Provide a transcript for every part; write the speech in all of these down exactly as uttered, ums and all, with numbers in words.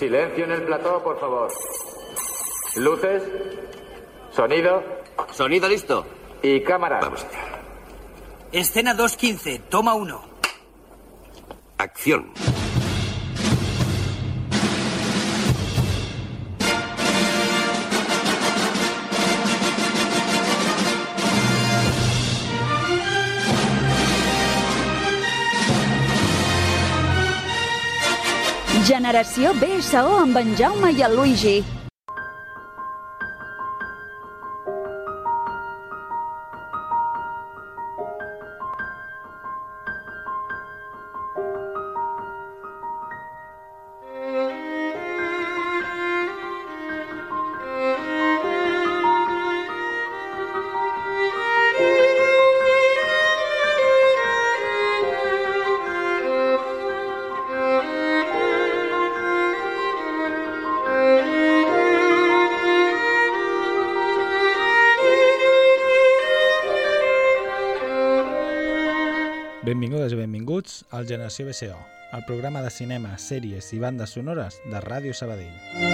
Silencio en el plató, por favor. Luces, sonido. Sonido listo. Y cámara. Vamos allá. Escena dos quince, toma uno. Acción. Generació B S O amb en Jaume i el Luigi. Benvingudes i benvinguts al Generació B S O, el programa de cinema, sèries i bandes sonores de Ràdio Sabadell.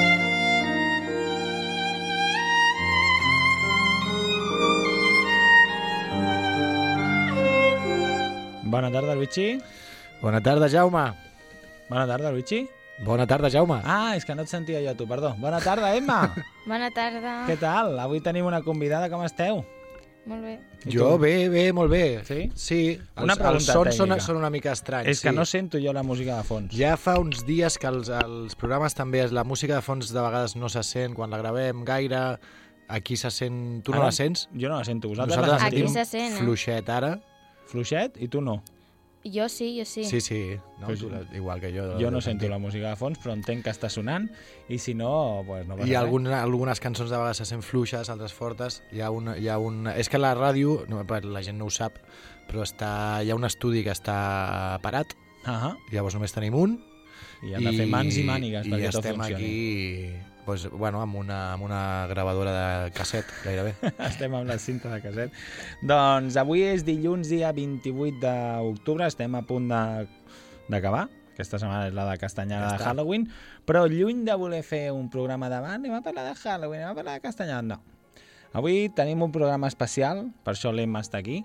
Bona tarda, Luigi. Bona tarda, Jaume. Bona tarda, Luigi. Bona tarda, Jaume. Ah, és que no et sentia jo, tu, perdó. Bona tarda, Emma. Bona tarda. Què tal? Avui tenim una convidada, com esteu? Molt bé. Jo bé, bé, molt bé. Sí? Sí. Una Els, pregunta els sons són, tècnica. són una mica estranys. És que sí. no sento jo la música de fons. Ja fa uns dies que els, els programes també, la música de fons de vegades no se sent, quan la gravem gaire, aquí se sent... Tu no Ara, la sents? Jo no la sento. Vosaltres Nosaltres la Aquí sentiu? se sent, eh? Fluixet, ara. Fluixet i tu no. Jo sí, jo sí. Sí, sí. No, Pues tu, la- igual que jo. Jo no sento la música de fons, però entenc que està sonant i si no, pues no passa I res. alguna, algunes cançons de vegades se sent fluixes, altres fortes. Hi ha un, hi ha un... És que la ràdio, no, la gent no ho sap, però està, hi ha un estudi que està parat, Ahà. llavors només tenim un, I han de fer mans i mànigues i perquè tot estem funcioni. aquí pues, bueno, amb, una, amb una gravadora de casset, gairebé. Estem amb la cinta de casset. Doncs avui és dilluns, dia vint-i-vuit d'octubre, estem a punt de- d'acabar. Aquesta setmana és la de Castanyada Ja de està. Halloween, però lluny de voler fer un programa davant, anem a parlar de Halloween, anem a parlar de Castanyada, no. Avui tenim un programa especial, per això l'Emma està aquí.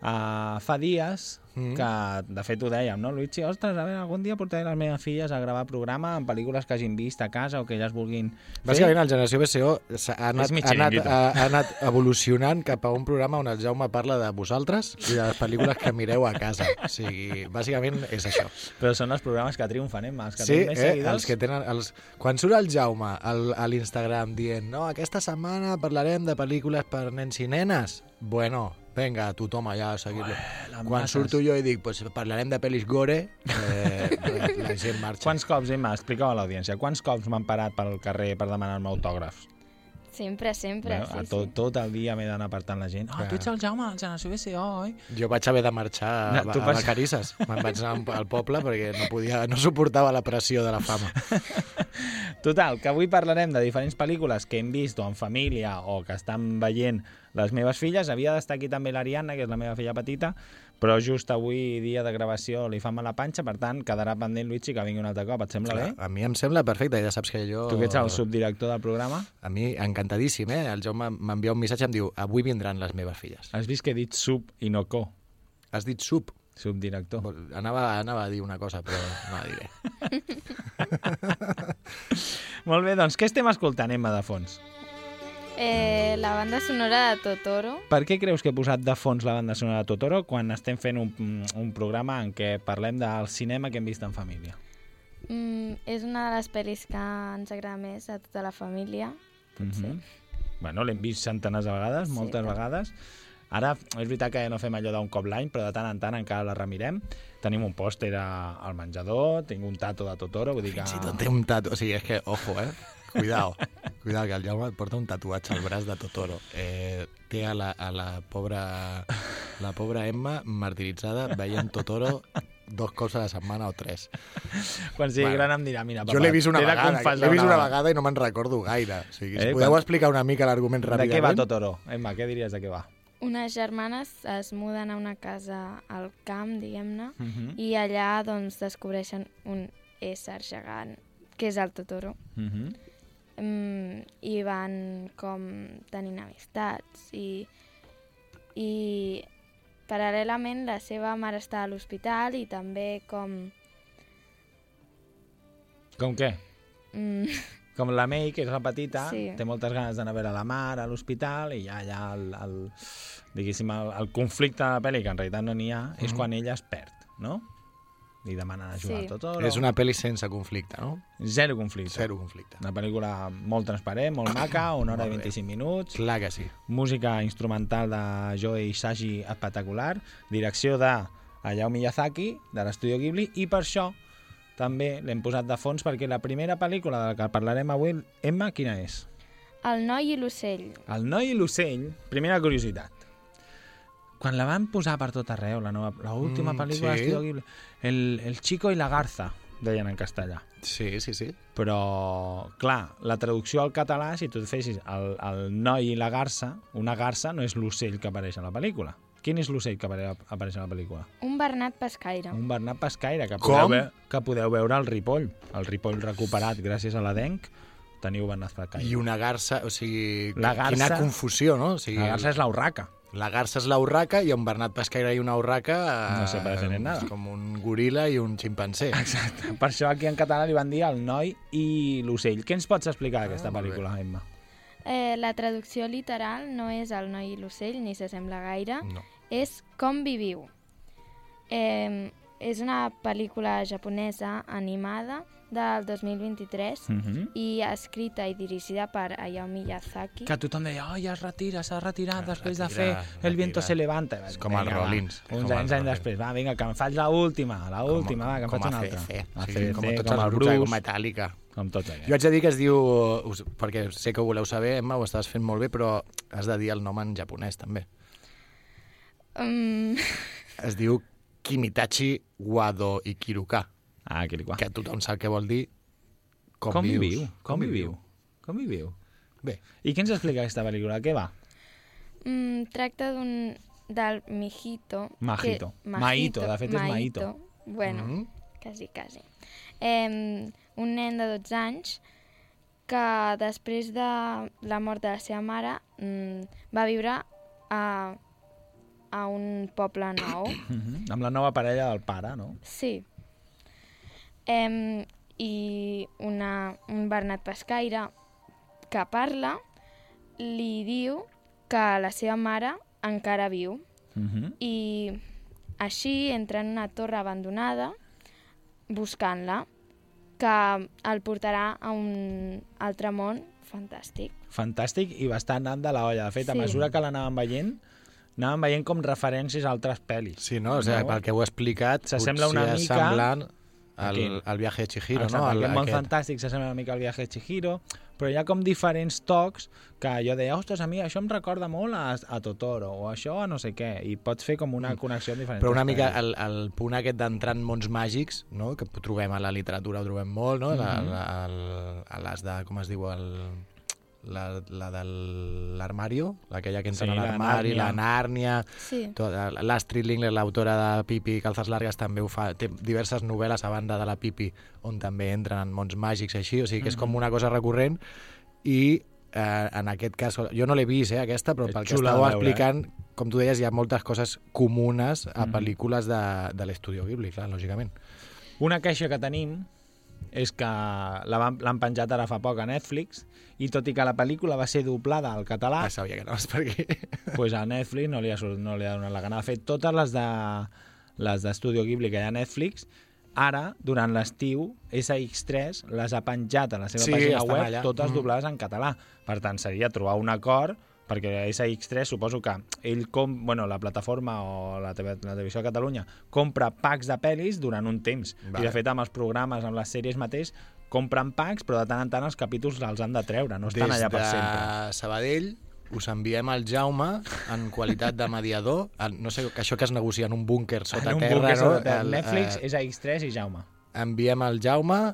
Uh, fa dies Mm. que, de fet ho dèiem, no, Luigi? Ostres, a veure, algun dia portaré les meves filles a gravar programa amb pel·lícules que hagin vist a casa o que elles vulguin fer. Bàsicament, el Generació B S O s'ha- ha anat, És mi ha, anat, xiringuito. ha, ha anat evolucionant cap a un programa on el Jaume parla de vosaltres i de les pel·lícules que mireu a casa. O sigui, bàsicament és això. Però són els programes que triomfen, eh? Els que Sí, tenen més eh? seguidors. Els que tenen... Els... Quan surt el Jaume al, a l'Instagram dient no, aquesta setmana parlarem de pel·lícules per nens i nenes, bueno, vinga, tothom allà a seguir-lo. les Quan masses. surto jo i dic pues, parlarem de pel·lis gore, eh, la, la gent marxa. Quants cops, Emma, explica-ho a l'audiència, quants cops m'han parat pel carrer per demanar-me autògrafs? Sempre, sempre, Bé, sí, a tot, sí. tot el dia m'he d'anar apartant la gent. Ah, Clar. tu ets el Jaume, el Generació B S O, oi? Jo vaig haver de marxar a, No, tu a, a pas- Vacarisses. Me'n vaig anar al poble perquè no podia, no suportava la pressió de la fama. Total, que avui parlarem de diferents pel·lícules que hem vist o en família o que estan veient les meves filles. Havia d'estar aquí també l'Ariadna, que és la meva filla petita, però just avui, dia de gravació, li fa mal la panxa, per tant, quedarà pendent, Luigi, que vingui un altre cop. Et sembla Clar, bé? a mi em sembla perfecte, ja saps que jo... Tu que ets el subdirector del programa. A mi encantadíssim, eh? El Jaume m'envia un missatge i em diu avui vindran les meves filles. Has vist que he dit sub i no co, Has dit sub? subdirector. Anava, anava a dir una cosa, però no la diré. Molt bé, doncs què estem escoltant, Emma, de fons? Eh, la banda sonora de Totoro. Per què creus que he posat de fons la banda sonora de Totoro quan estem fent un, un programa en què parlem del cinema que hem vist en família? Mm, és una de les pel·lis que ens agrada més a tota la família. Potser. Mhm. Bueno, l'hem vist centenars de vegades, Sí, moltes clar. vegades. Ara, és veritat que no fem allò d'un cop l'any, però de tant en tant encara la remirem. Tenim un pòster a- al menjador, tinc un tato de Totoro, vull dir que... Fins i tot té un tatu... O sigui, és que, ojo, eh? Cuidao. Cuidao, que el Jaume et porta un tatuatge al braç de Totoro. Eh, té a la, a la pobra la pobra Emma martiritzada veient Totoro dos cops a la setmana o tres. Quan sigui Bueno, gran em dirà, mira, papa, Jo l'he vist una t'he de vegada, confessar l'he vist una una vegada i no me'n recordo gaire. O sigui, si Eh, podeu quan- explicar una mica l'argument De ràpidament. què va Totoro? Emma, què diries de què va? Unes germanes es muden a una casa al camp, diguem-ne, Mhm. i allà doncs, descobreixen un ésser gegant que és el Totoro. Uh -huh. Mm, I van com tenint amistats i, i paral·lelament la seva mare està a l'hospital i també com... Com què? Mm, Com la May, que és la petita, Sí. té moltes ganes d'anar a veure la mare a l'hospital i ja, ja el, el, diguéssim, el, el conflicte de la pel·li, que en realitat no n'hi ha, és quan ella es perd, no? Li demanen ajudar Sí. al Totoro. És una pel·li sense conflicte, no? Zero conflicte. Zero conflicte. Una pel·lícula molt transparent, molt maca, una hora i Molt bé. vint-i-cinc minuts. Clar que sí. Música instrumental de Joe Hisaishi espectacular. Direcció de Hayao Miyazaki, de l'Estudio Ghibli, i per això també l'hem posat de fons, perquè la primera pel·lícula de la que parlarem avui, Emma, quina és? el noi i l'ocell. El noi i l'ocell, primera curiositat. Quan la van posar per tot arreu, la nova, l'última Mm, pel·lícula sí. d'Estudio Ghibli, el, el Chico i la Garza, deien en castellà. Sí, sí, sí. Però, clar, la traducció al català, si tu et fessis el, el noi i la garça, una garça no és l'ocell que apareix a la pel·lícula. Quin és l'ocell que apare- apareix a la pel·lícula? Un bernat pescaire. Un bernat pescaire, que Com? podeu, ve que podeu veure al Ripoll. El Ripoll recuperat gràcies a l'Adenc, teniu bernat pescaire. I una garça, o sigui, La garça- quina confusió, no? O sigui, La garça és la urraca. La garça és la urraca i un bernat pescaire i una urraca... No se parecen en nada. És com un goril·la i un ximpancé. Exacte. Per això aquí en català li van dir el noi i l'ocell. Què ens pots explicar d'aquesta Ah, molt bé. pel·lícula, Emma? Eh, la traducció literal no és el noi i l'ocell, ni s'assembla gaire. No. És Com viviu. Eh, és una pel·lícula japonesa animada del dos mil vint-i-tres Mm -hmm. i escrita i dirigida per Hayao Miyazaki. Que tothom deia, oh, ja es retira, s'ha retirat Que després de retira, fer El viento retira. se levanta. És com els Vinga, va, Rollins. Uns Com anys, els anys Rollins. després. Va, vinga, que em faig l'última, l'última, va, que em com faig una a altra. C C. A O sigui, C C, com com, tots el els grups de Bruce, Metallica. com tots Jo aquests. haig de dir que es diu, us- perquè sé que ho voleu saber, Emma, ho estàs fent molt bé, però has de dir el nom en japonès, també. Mm, Es diu Kimitachi Wado Ikiruka, Ah, aquí li qua. que tothom sap què vol dir com, Com vius. viviu? Com viviu? Com viviu? Bé, I què ens explica aquesta pel·lícula? Què va? mm, tracta d'un del Mijito. Majito. Que, Mahito, de fet és Mahito. Bueno, Mhm. quasi, quasi. Eh, un nen de dotze anys que després de la mort de la seva mare mm, va viure a, a un poble nou. Mhm. Amb la nova parella del pare, no? Sí. Eh, I una, un bernat pescaire que parla li diu que la seva mare encara viu. Mhm. I així entra en una torre abandonada buscant-la, que el portarà a un altre món fantàstic. Fantàstic i bastant anant de la olla. De fet, a Sí. mesura que l'anàvem veient, anàvem veient com referències a altres pel·lis. sí, no? O sigui, No? pel que heu explicat, S'assembla potser una és mica- semblant Aquí. al, al viaje de Chihiro, Exacte, no? El, aquest món fantàstic s'assembla una mica al viatge de Chihiro, però hi ha com diferents tocs que jo deia, ostres, a mi això em recorda molt a, a Totoro, o això a no sé què, i pots fer com una connexió amb diferents Però una mica pel·lis. el, el punt aquest d'entrar en mons màgics, no? Que trobem a la literatura, ho trobem molt, no? La, Mhm. la, el, a les de, com es diu, el, la, la de l'armario, aquella que entra Sí, a la l'armari, Nàrnia. la Nàrnia, Sí. tot, l'Astrid Lindgren, l'autora de Pipi i Calces Largues, també ho fa. Té diverses novel·les a banda de la Pipi on també entren en mons màgics així, o sigui que és com una cosa recurrent i eh, en aquest cas, jo no l'he vist, eh, aquesta, però És pel que xula estàveu de veure, explicant, com tu deies, hi ha moltes coses comunes a Mhm. pel·lícules de, de l'Estudio Ghibli, clar, lògicament. Una queixa que tenim és que la van- l'han penjat ara fa poc a Netflix, i tot i que la pel·lícula va ser doblada al català, Ah, sabia que anaves per aquí. pues a Netflix no li ha, sort- no li ha donat la gana. De fet, totes les de les d'Estudio Ghibli que hi ha a Netflix, ara, durant l'estiu, S X tres les ha penjat a la seva Sí, pàgina estan web, allà. totes Mm. doblades en català. Per tant, seria trobar un acord, perquè S X tres suposo que ell com, bueno, la plataforma o la, TV, la televisió de Catalunya compra packs de pel·lis durant un temps. Vale. I de fet amb els programes, amb les sèries mateix, compren packs, però de tant en tant els capítols els han de treure, no estan Des allà per de sempre. Sabadell us enviem el Jaume en qualitat de mediador. El, no sé, que això que es negocia en un búnquer sota En un terra, búnquer no? sota terra. El, Netflix, eh, S X tres i Jaume. enviem el Jaume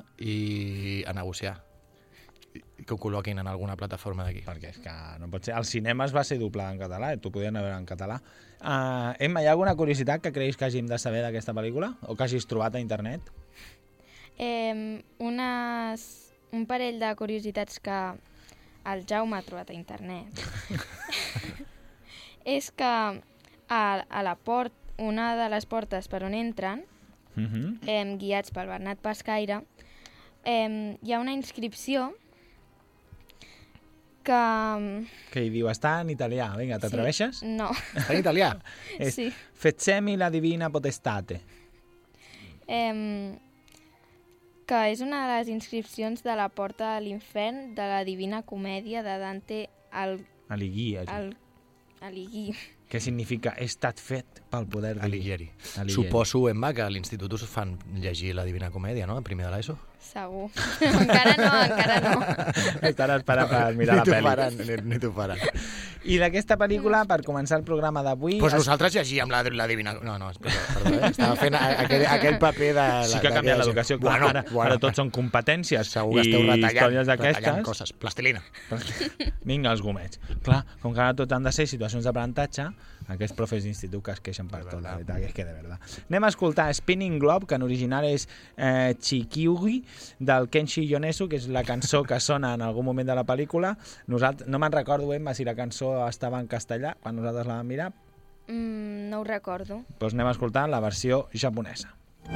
i a negociar. I que ho col·loquin en alguna plataforma d'aquí. Perquè és que no pot ser. Al cinema es va ser doblada en català, t'ho podien veure en català. Uh, Emma, hi ha alguna curiositat que creguis que hàgim de saber d'aquesta pel·lícula? O que hagis trobat a internet? Eh, unes, un parell de curiositats que el Jaume ha trobat a internet. És que a, a la port, una de les portes per on entren, Uh-huh. eh, guiats pel Bernat Pescaire, eh, hi ha una inscripció que... Que hi diu, està en italià. Vinga, t'atreveixes? Sí, no. Està en italià? És Sí. Fezzemi la divina potestate. Eh, que és una de les inscripcions de la porta a l'infern de la Divina Comèdia de Dante al, Alighieri. al, Alighieri. Què significa he estat fet pel poder Alighieri. Alighieri. Suposo, Emma, que a l'institut us fan llegir la Divina Comèdia, no?, en primer de l'ESO. Segur. encara no, encara no. Estarà esperant per mirar la Ni t'ho pel·li. faran, ni, ni t'ho faran. I d'aquesta pel·lícula, per començar el programa d'avui... Doncs pues nosaltres llegíem la, la Divina... No, no, perdó, perdó eh? Estava fent aquell, aquell paper de... Sí que ha canviat l'educació, clar, bueno, ara, bueno, ara tots són competències segur que i esteu retallant, històries retallant d'aquestes. coses. Plastilina. Vinga, els gomets. Clar, com que ara tots han de ser situacions d'aprenentatge, aquests profes d'institut que es queixen per tot, la veritat, que és que de verdad. Anem a escoltar Spinning Globe, que en original és eh, Chikyugi, del Kenshi Yonezu, que és la cançó que sona en algun moment de la pel·lícula. Nosaltres, no me'n recordo, Emma, si la cançó estava en castellà, quan nosaltres la vam mirar. Mm, no ho recordo. Doncs anem a escoltar la versió japonesa.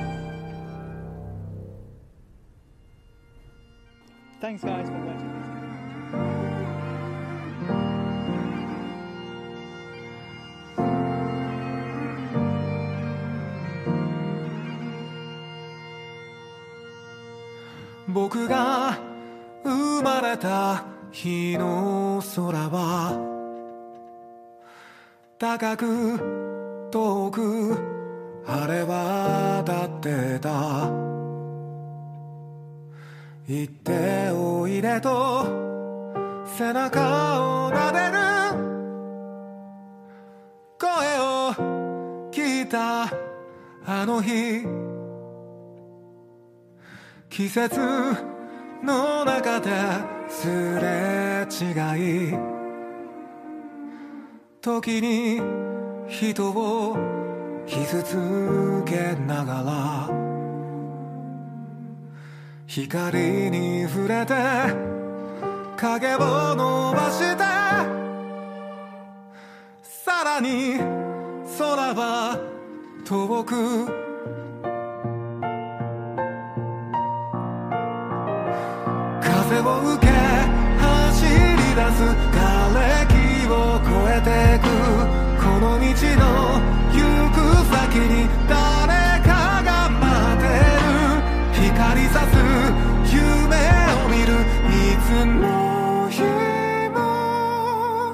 Thanks, guys, for watching this. 僕が生まれた日の空は高く遠く晴れ渡ってた行っておいでと背中を撫でる声を聞いたあの日季節の中ですれ違い時に人を傷つけながら光に触れて影を伸ばしてさらに空は遠く風を受け走り出す瓦礫を越えてくこの道の行く先に誰かが待ってる光さす夢を見るいつの日も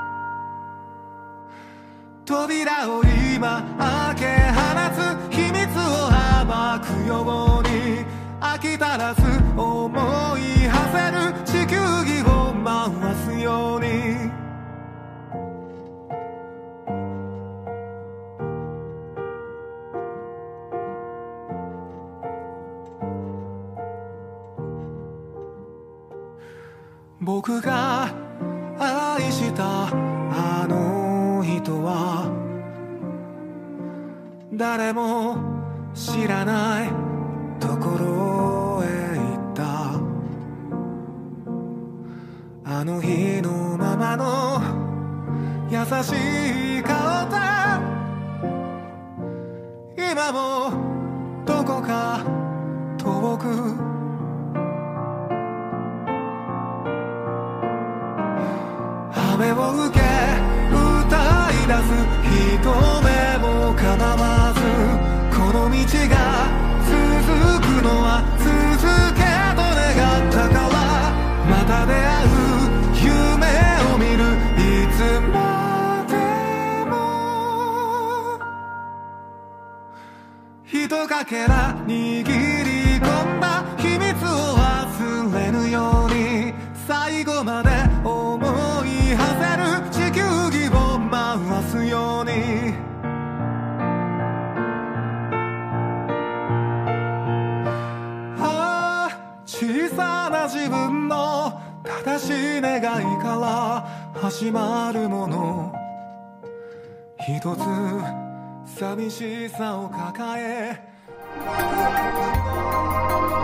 扉を今開け放つ秘密を暴くように飽き足らず思い馳せる地球儀を回すように僕が愛したあの人は誰も知らないところへ行ったあの日のままの優しい顔で今もどこか遠く雨を受け歌い出す人目も構わずこの道が続くのは続けと願ったからまた出会う夢を見るいつまでもひとかけら握り込んだ秘密を忘れぬように最後まで思い馳せる地球儀を回すように小さな自分の正しい願いから始まるもの一つ寂しさを抱え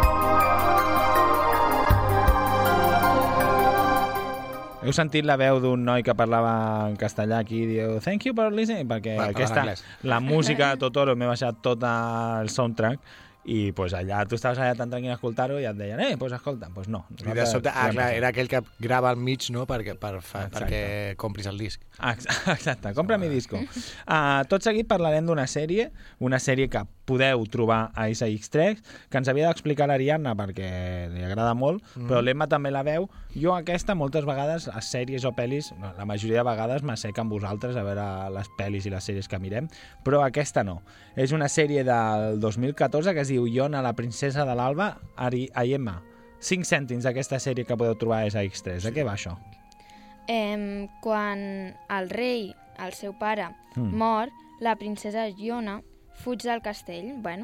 Heu sentit la veu d'un noi que parlava en castellà aquí i diu thank you for listening, perquè Va, aquesta, anglès. la música de Totoro m'he baixat tot el soundtrack i pues, allà tu estaves allà tan tranquil a escoltar-ho i et deien, eh, pues escolta, pues no. I de sobte, ah, clar, era aquell que grava al mig, no?, perquè, per, fa, perquè compris el disc. Exacte, compra mi disco. Uh, tot seguit parlarem d'una sèrie, una sèrie que podeu trobar a S X tres, que ens havia d'explicar l'Ariadna perquè li agrada molt, mm. però l'Emma també la veu. Jo aquesta, moltes vegades, a sèries o pel·lis, la majoria de vegades m'assec amb vosaltres a veure les pel·lis i les sèries que mirem, però aquesta no. És una sèrie del dos mil catorze que es diu Yona, la princesa de l'Alba, Ari, Emma. Cinc cèntims d'aquesta sèrie que podeu trobar a S X tres. De què va això? Eh, quan el rei, el seu pare, mm. mor, la princesa Yona fuig del castell, bueno,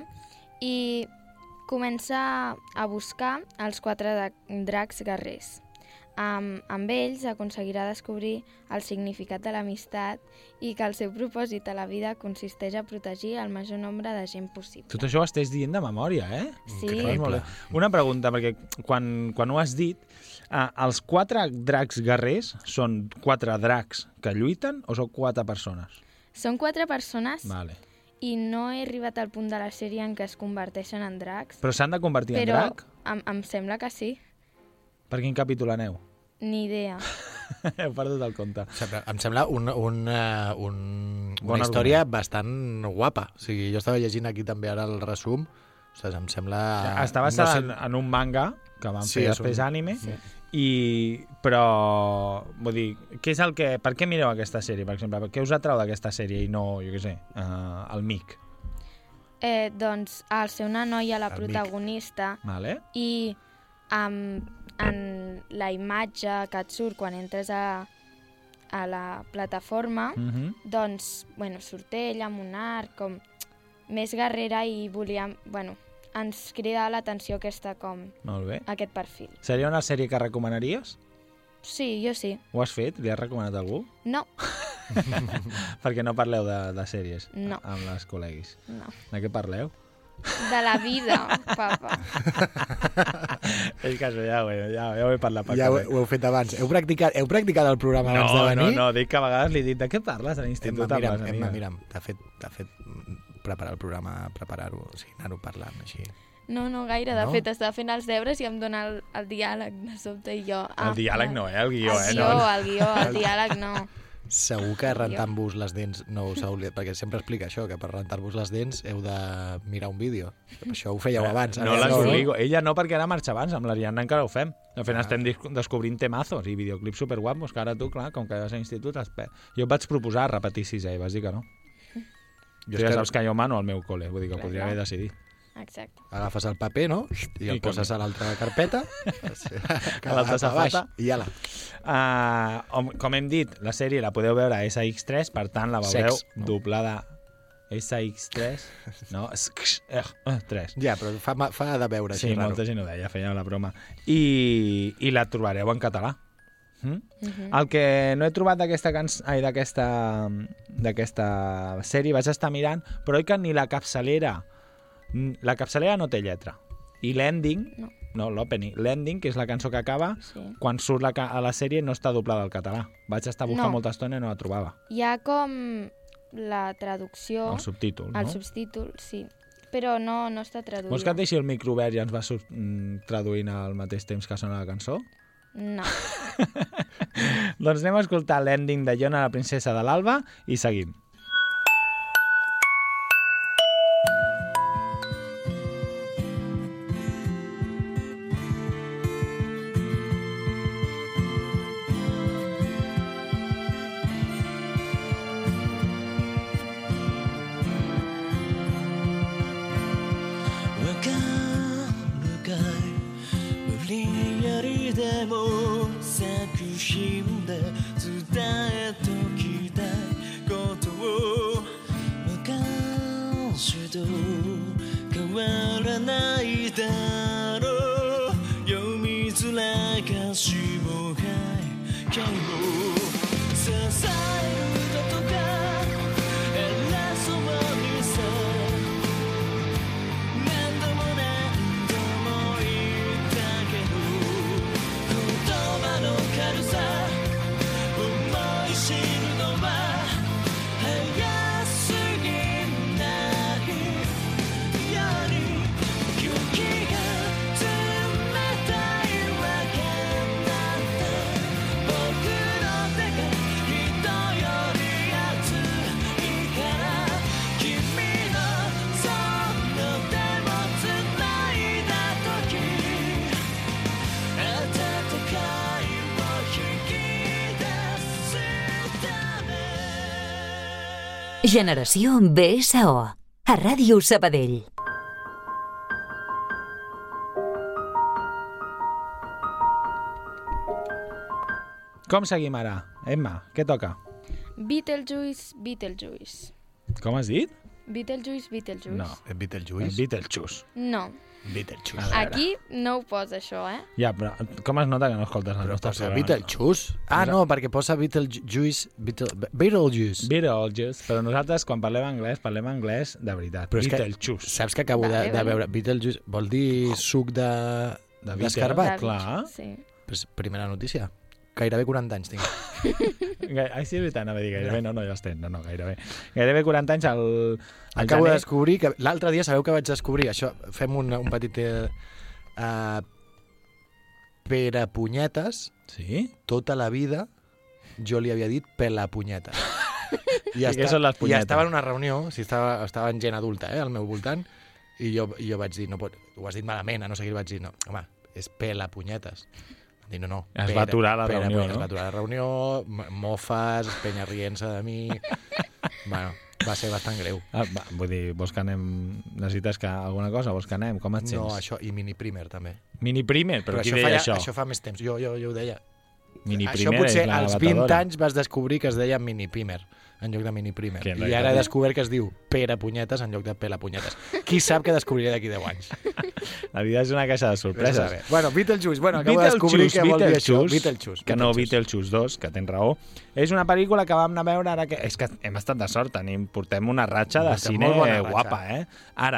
i comença a buscar els quatre dracs guerrers. Amb, amb ells aconseguirà descobrir el significat de l'amistat i que el seu propòsit a la vida consisteix a protegir el major nombre de gent possible. Tot això ho estàs dient de memòria, eh? Sí. Increïble. Una pregunta, perquè quan, quan ho has dit, eh, els quatre dracs guerrers són quatre dracs que lluiten o són quatre persones? Són quatre persones vale. I no he arribat al punt de la sèrie en què es converteixen en dracs. Però s'han de convertir en drac? Però em, em sembla que sí. Per quin capítol aneu? Ni idea. Heu perdut el compte. Em sembla un, un, uh, un, una bon història argument. Bastant guapa. O sigui, jo estava llegint aquí també ara el resum. Ostres, em sembla... Està basat no sé... en, en un manga que van sí, fer després un... anime, sí. i però, vull dir, què és el que... Per què mireu aquesta sèrie, per exemple? Què us atrau d'aquesta sèrie i no, jo què sé, uh, el Mic? Eh, doncs, al ser una noia la el protagonista vale. I amb, en la imatge que et surt quan entres a, a la plataforma, mm-hmm. doncs, bueno, surt ella amb un arc com més guerrera i volíem, bueno, ens crida l'atenció aquesta com... Molt bé. Aquest perfil. Seria una sèrie que recomanaries? Sí, jo sí. Ho has fet? Li has recomanat a algú? No. Perquè no parleu de, de sèries no. amb les col·leguis. No. De què parleu? De la vida, papa. És que això ja ho he, ja, ja ho he parlat per ja ho, ho heu fet abans. Heu practicat, heu practicat el programa no, abans de venir? No, no, dic que a vegades li dic de què parles a l'institut amb les amigues. Emma, mira'm, t'ha fet, t'ha fet preparar el programa, preparar-ho, o sigui, anar-ho parlant així. No, no gaire. De no? fet, estava fent els deures i em dona el, el diàleg de sobte i jo... Ah, el diàleg no, eh? El guió, el eh? Guió, no. El guió, el diàleg no. Segur que rentant-vos les dents no us heu oblidat, perquè sempre explica això, que per rentar-vos les dents heu de mirar un vídeo. Això ho fèieu abans. No les obligo. Ella no, perquè ara marxa abans. Amb l'Ariadna encara ho fem. De fet, ah. estem descobrint temazos i videoclips superguapos, que ara tu, clar, com que vas a l'institut... Jo et vaig proposar repetir sisè i vas dir que no. Jo tu ja que... saps que jo mano al meu col·le, vull dir que clar, podria haver decidit. Exacte. Agafes el paper, no? I el I poses a l'altra carpeta. a l'altra safata. I ala. Uh, com hem dit, la sèrie la podeu veure a S X tres, per tant la veureu Sex, no? doblada S X tres, no? tres. Ja, però fa, fa de veure. Sí, molta raro. Gent ho deia, feia la broma. I, i la trobareu en català. Mm? Uh-huh. El que no he trobat d'aquesta canç... Ai, d'aquesta d'aquesta sèrie, vaig estar mirant, però oi que ni la capçalera la capçalera no té lletra i l'ending, no, no l'opening l'ending, que és la cançó que acaba, sí. Quan surt la, a la sèrie no està doblada al català. Vaig estar buscant no. molta estona i no la trobava. Hi ha com la traducció, el subtítol, el no? subtítol, sí, però no, no està traduït. Vols que et deixi el micro obert i ens va traduint al mateix temps que sona la cançó? No. Doncs anem a escoltar l'ending de Yona, la princesa de l'Alba, i seguim. Generació B S O, a Ràdio Sabadell. Com seguim ara? Emma, què toca? Beetlejuice, Beetlejuice. Com has dit? Beetlejuice, Beetlejuice. No. Beetlejuice? Beetlejuice. No. Beetlejuice. Aquí no ho posa, això, eh? Ja, però com es nota que no escoltes el nostre Posa programa? Beetlejuice? Ah, no, perquè posa Beetlejuice... Beetle- Beetlejuice. Beetlejuice. Però nosaltres, quan parlem anglès, parlem anglès de veritat. Però és que Beetlejuice. saps que acabo de, Vale, de vale. veure Beetlejuice? Vol dir suc de... De Beetle. d'escarbat? Clar. Sí. Pues, primera notícia. Gairebé quaranta anys tinc. Gai- Ai, sí, és veritat, anava a dir gairebé. No, no, ja els tens. No, no, gairebé. Gairebé quaranta anys al... al Acabo de gener. descobrir que... L'altre dia, sabeu que vaig descobrir? Això, fem un, un petit... Eh, uh, Pere Punyetes, Sí? tota la vida, jo li havia dit pelapunyetes. I, I què són les I punyetes? estava en una reunió, o sigui, estava, estava en gent adulta, eh, al meu voltant, i jo, i jo vaig dir, no pot, ho has dit malament, a no sé què, vaig dir, no, home, és pelapunyetes. Van dir, no, no. Es va aturar la reunió, Punyetes, no? Es va aturar la reunió, m- mofes, penya rient-se de mi... bueno, va ser bastant greu. Ah, va, vull dir, vols que anem... Necessites que alguna cosa? Vols que anem? Com et sents? No, això, i mini primer, també. Mini primer? Però, qui això deia fa, això? Això fa més temps, jo, jo, jo ho deia. Mini Això primer potser és la als vint batedora. anys vas descobrir que es deia mini primer en lloc de mini primer. Que en I realitat ara he és- descobert que es diu pere punyetes en lloc de pela punyetes. Qui sap que descobriré d'aquí deu anys? La vida és una caixa de Vés a sorpreses. saber. Bueno, Beetlejuice, bueno, acabo de descobrir que vol dir això. Beetlejuice. Que no Beetlejuice. Beetlejuice dos, que tens raó. És una pel·lícula que vam anar a veure ara que... És que hem estat de sort, tenim, portem una ratxa de Portem cine molt bona ratxa. guapa, eh? Ara,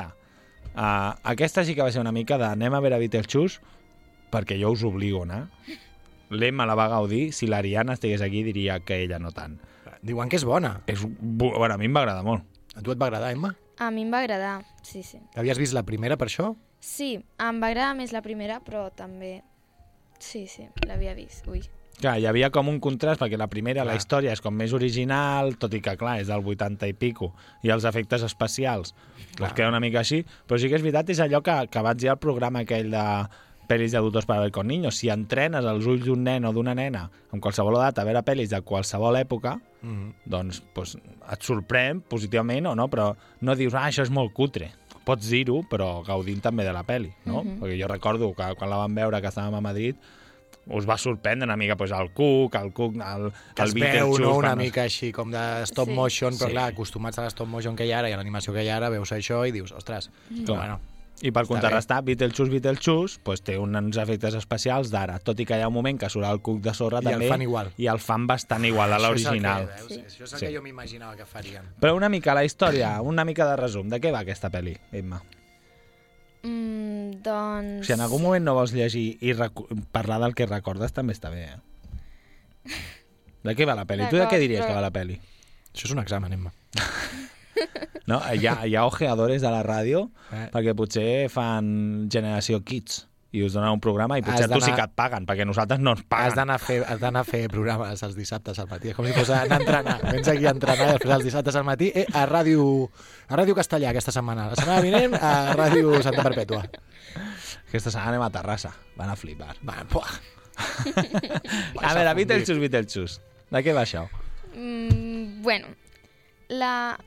uh, aquesta sí que va ser una mica de anem a veure Beetlejuice perquè jo us obligo a anar. L'Emma la va gaudir, si l'Ariana estigués aquí diria que ella no tant. Diuen que és bona. És, bu- bueno, a mi em va agradar molt. A tu et va agradar, Emma? A mi em va agradar, sí, sí. Havies vist la primera per això? Sí, em va agradar més la primera, però també... Sí, sí, l'havia vist. Ui. Clar, hi havia com un contrast, perquè la primera, Clar. la història és com més original, tot i que, clar, és del vuitanta i pico, i els efectes especials Clar. es queda una mica així, però sí que és veritat, és allò que, que vaig dir al programa aquell de pel·lis d'adultos para ver con niños. Si entrenes els ulls d'un nen o d'una nena amb qualsevol edat a veure pel·lis de qualsevol època, Mm -hmm. doncs, doncs et sorprèn positivament o no, però no dius, ah, això és molt cutre. Pots dir-ho, però gaudint també de la pel·li, no? Mhm. Perquè jo recordo que quan la vam veure, que estàvem a Madrid, us va sorprendre una mica pues, el Cook, el Cook, el, Que el es veu, Beetlejuice, no?, una quan es- mica així, com de stop Sí. motion, però Sí. clar, acostumats a l'stop motion que hi ha ara i a l'animació que hi ha ara, veus això i dius, ostres, Clar. bueno, I per Està contrarrestar, Beetlejuice, Beetlejuice, pues, té uns efectes especials d'ara, tot i que hi ha un moment que surt el Cook de sorra I també. el fan igual. I el fan bastant igual a Això és el l'original. que, veus? Sí. Això és el Sí. que jo m'imaginava que farien. Però una mica la història, una mica de resum. De què va aquesta pel·li, Emma? Mm, doncs... Si en algun moment no vols llegir i recu- parlar del que recordes, també està bé, eh? De què va la pel·li? Tu de què D'acord, diries però- que va la pel·li? Això és un examen, Emma. No? Hi ha, hi ha ojeadores de la ràdio Eh. perquè potser fan Generació Kids i us donen un programa i potser Has a tu sí d'anar- que et paguen, perquè nosaltres no ens Has paguen. d'anar a fer, has d'anar a fer programes els dissabtes al matí. És com si fos anar a entrenar. Vens aquí a entrenar i després els dissabtes al matí eh, a Ràdio a Ràdio Castellà aquesta setmana. La setmana vinent a Ràdio Santa Perpètua. Aquesta setmana anem a Terrassa. Van a flipar. Va, puah. A veure, Beetlejuice, Beetlejuice. De què va això? Mm, bueno, la...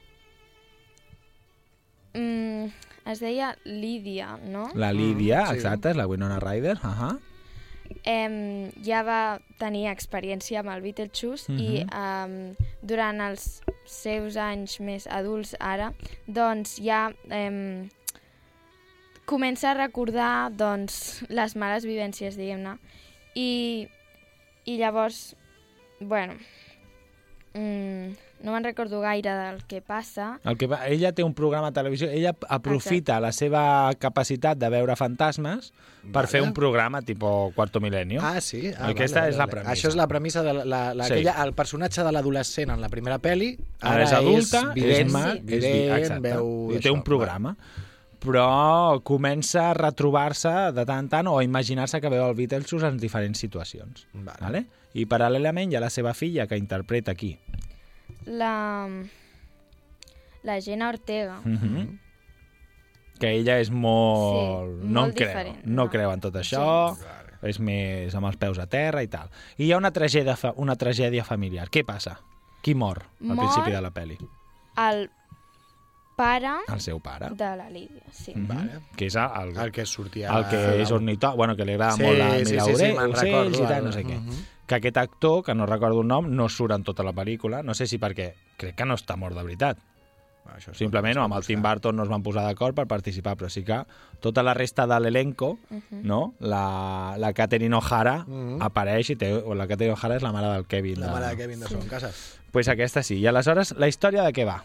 Mm, es deia Lídia, no? La Lídia, sí. exacte, és la Winona Ryder. Uh -huh. Em, ja va tenir experiència amb el Beetlejuice i em, durant els seus anys més adults ara, doncs ja em, comença a recordar doncs, les males vivències, diguem-ne, i, i llavors, bueno, mm, no me'n recordo gaire del que passa. El que va, ella té un programa a televisió, ella aprofita Exacte. la seva capacitat de veure fantasmes per Vale. fer un programa tipus Quarto Milenio. Ah, sí? Ah, Aquesta vale, és la vale. premissa. Això és la premissa de la, la, la, Sí. aquella, el personatge de l'adolescent en la primera pel·li. Ara és adulta, vident, és mag, Sí. és vi- vident, exacte. veu... I té això, un programa. Però comença a retrobar-se de tant en tant o a imaginar-se que veu el Beetlejuice en diferents situacions. Vale. Vale? I paral·lelament hi ha la seva filla que interpreta aquí. La, la Jenna Ortega. Mm -hmm. Que ella és molt... Sí, no molt en creu, diferent, no, no. creu en tot això, és més amb els peus a terra i tal. I hi ha una tragèdia, fa- una tragèdia familiar. Què passa? Qui mor al Mor- principi de la pel·li? el pare El seu pare. de la Lídia, sí. Mm -hmm. Vale. Que és el, el que sortia... El que és ornitò, bueno, que li agrada sí, molt la sí, mirar sí, sí, ocells recordo, i tal, el... no sé què. Uh -huh. Que aquest actor, que no recordo el nom, no surt en tota la pel·lícula, no sé si perquè crec que no està mort de veritat. Això simplement no, amb el Tim Burton no es van posar d'acord per participar, però sí que tota la resta de l'elenco, uh -huh. no? la, la Catherine O'Hara uh -huh. apareix i té, o la Catherine O'Hara és la mare del Kevin. La de... mare de Kevin de sí. Son Casas. Doncs pues aquesta sí. I aleshores, la història de què va?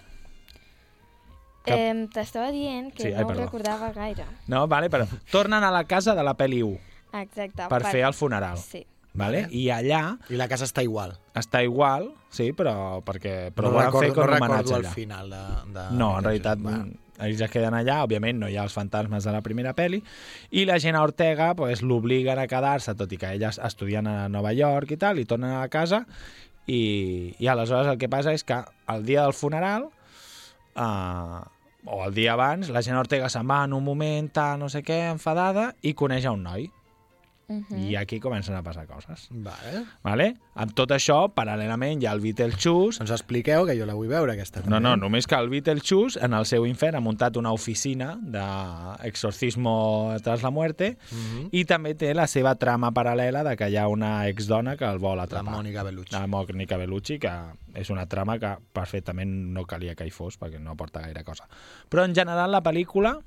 Cap... Eh, T'estava dient que sí, no ai, ho perdó. recordava gaire. No, vale, però tornen a la casa de la pel·li u. Exacte. Per, per fer el funeral. Sí. Vale? I allà... I la casa està igual. Està igual, sí, però perquè però no volen recordo, fer com no un homenatge recordo allà. al final de... de no, en realitat, va. ells ja queden allà, òbviament no hi ha els fantasmes de la primera pel·li, i la Jenna Ortega pues, l'obliguen a quedar-se, tot i que elles estudien a Nova York i tal, i tornen a la casa, i, i aleshores el que passa és que el dia del funeral, eh, o el dia abans, la Jenna Ortega se'n va en un moment, tal, no sé què, enfadada, i coneix a un noi. Uh -huh. I aquí comencen a passar coses. Vale. Vale? Amb tot això, paral·lelament, hi ha el Beetlejuice. Ens expliqueu, que jo la vull veure, aquesta. No, no, només que el Beetlejuice, en el seu infern, ha muntat una oficina d'exorcismo tras la muerte uh -huh. i també té la seva trama paral·lela de que hi ha una exdona que el vol atrapar. La Mònica Bellucci. La Mònica Bellucci, que és una trama que perfectament no calia que hi fos, perquè no aporta gaire cosa. Però, en general, la pel·lícula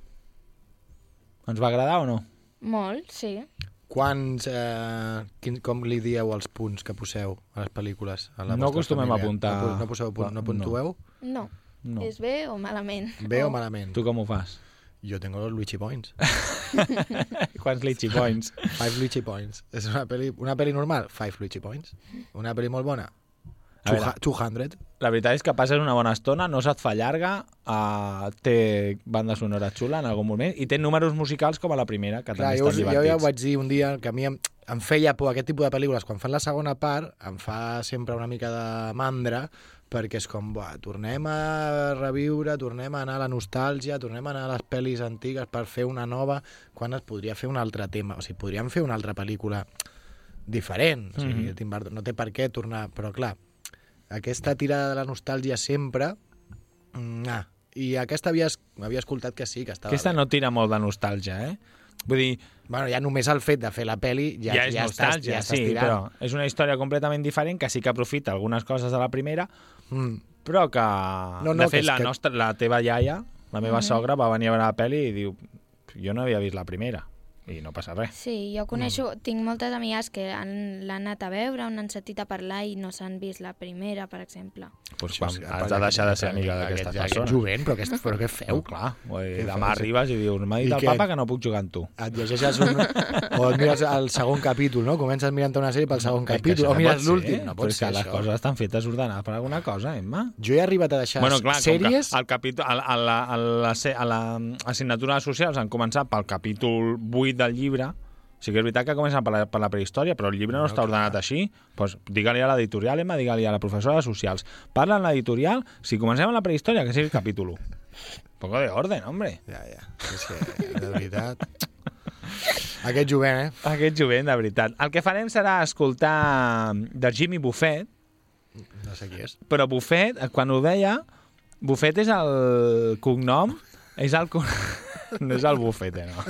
ens va agradar o no? Molt, sí. Quants, eh, quin, com li dieu els punts que poseu a les pel·lícules? A la no acostumem a apuntar. No, no poseu punt, no puntueu? No. no. És bé o malament? Bé o malament? Tu com ho fas? Jo tengo los Luigi Points. Quants Luigi Points? Five Luigi Points. És una pel·li, una pel·li normal? Five Luigi Points. Una pel·li molt bona? dues-centes. La veritat és que passes una bona estona, no se't fa llarga, uh, té banda sonora xula en algun moment i té números musicals com a la primera, que Clar, també jo, estan divertits. Jo ja ho vaig dir un dia, que a mi em, em feia por aquest tipus de pel·lícules. Quan fan la segona part, em fa sempre una mica de mandra, perquè és com, buah, tornem a reviure, tornem a anar a la nostàlgia, tornem a anar a les pel·lis antigues per fer una nova, quan es podria fer un altre tema. O sigui, podríem fer una altra pel·lícula diferent. O sigui, mm-hmm. Tim Burton no té per què tornar, però clar, aquesta tirada de la nostàlgia sempre... Ah, i aquesta havia, havia escoltat que sí, que estava Aquesta bé. no tira molt de nostàlgia, eh? Vull dir... Bueno, ja només el fet de fer la pel·li ja, ja és ja nostàlgia, estàs, ja sí, estàs tirant. però és una història completament diferent que sí que aprofita algunes coses de la primera, mm. però que... No, no, de fet, que la, que... nostra, la teva iaia, la meva Mm-hmm. sogra, va venir a veure la pel·li i diu jo no havia vist la primera. I no passa res. Sí, jo coneixo, mm. tinc moltes amigues que han, l'han anat a veure, on han sentit a parlar i no s'han vist la primera, per exemple. Pues, Sí, quan, sí, has de deixar de ser amiga d'aquestes aquest, persones. Aquest jovent, però, aquest, però què feu? No, clar, Què demà feu? arribes i dius m'ha dit I el què? papa que no puc jugar amb tu. Et llegeixes un... o et mires el segon capítol, no? Comences mirant una sèrie pel segon capítol, o mires l'últim. No pot Però és que ser les això. coses estan fetes ordenades per alguna cosa, Emma. Jo he arribat a deixar Bueno, clar, sèries... com que el capítol, a, a, la, a, la, a la assignatura de socials han començat pel capítol vuit del llibre. Sí que és veritat que comencen per la, per la prehistòria, però el llibre no, no està ordenat clar. Així. Pues, digue-li a l'editorial, Emma, digue-li a la professora de socials. Parla en l'editorial, si comencem amb la prehistòria, que sigui el capítol u. Un poco de orden, hombre. Ja, ja. És que, de veritat... Aquest jovent, eh? Aquest jovent, de veritat. El que farem serà escoltar de Jimmy Buffett. No sé qui és. Però Buffett, quan ho deia, Buffett és el cognom... És el cognom... No és el Buffett, no.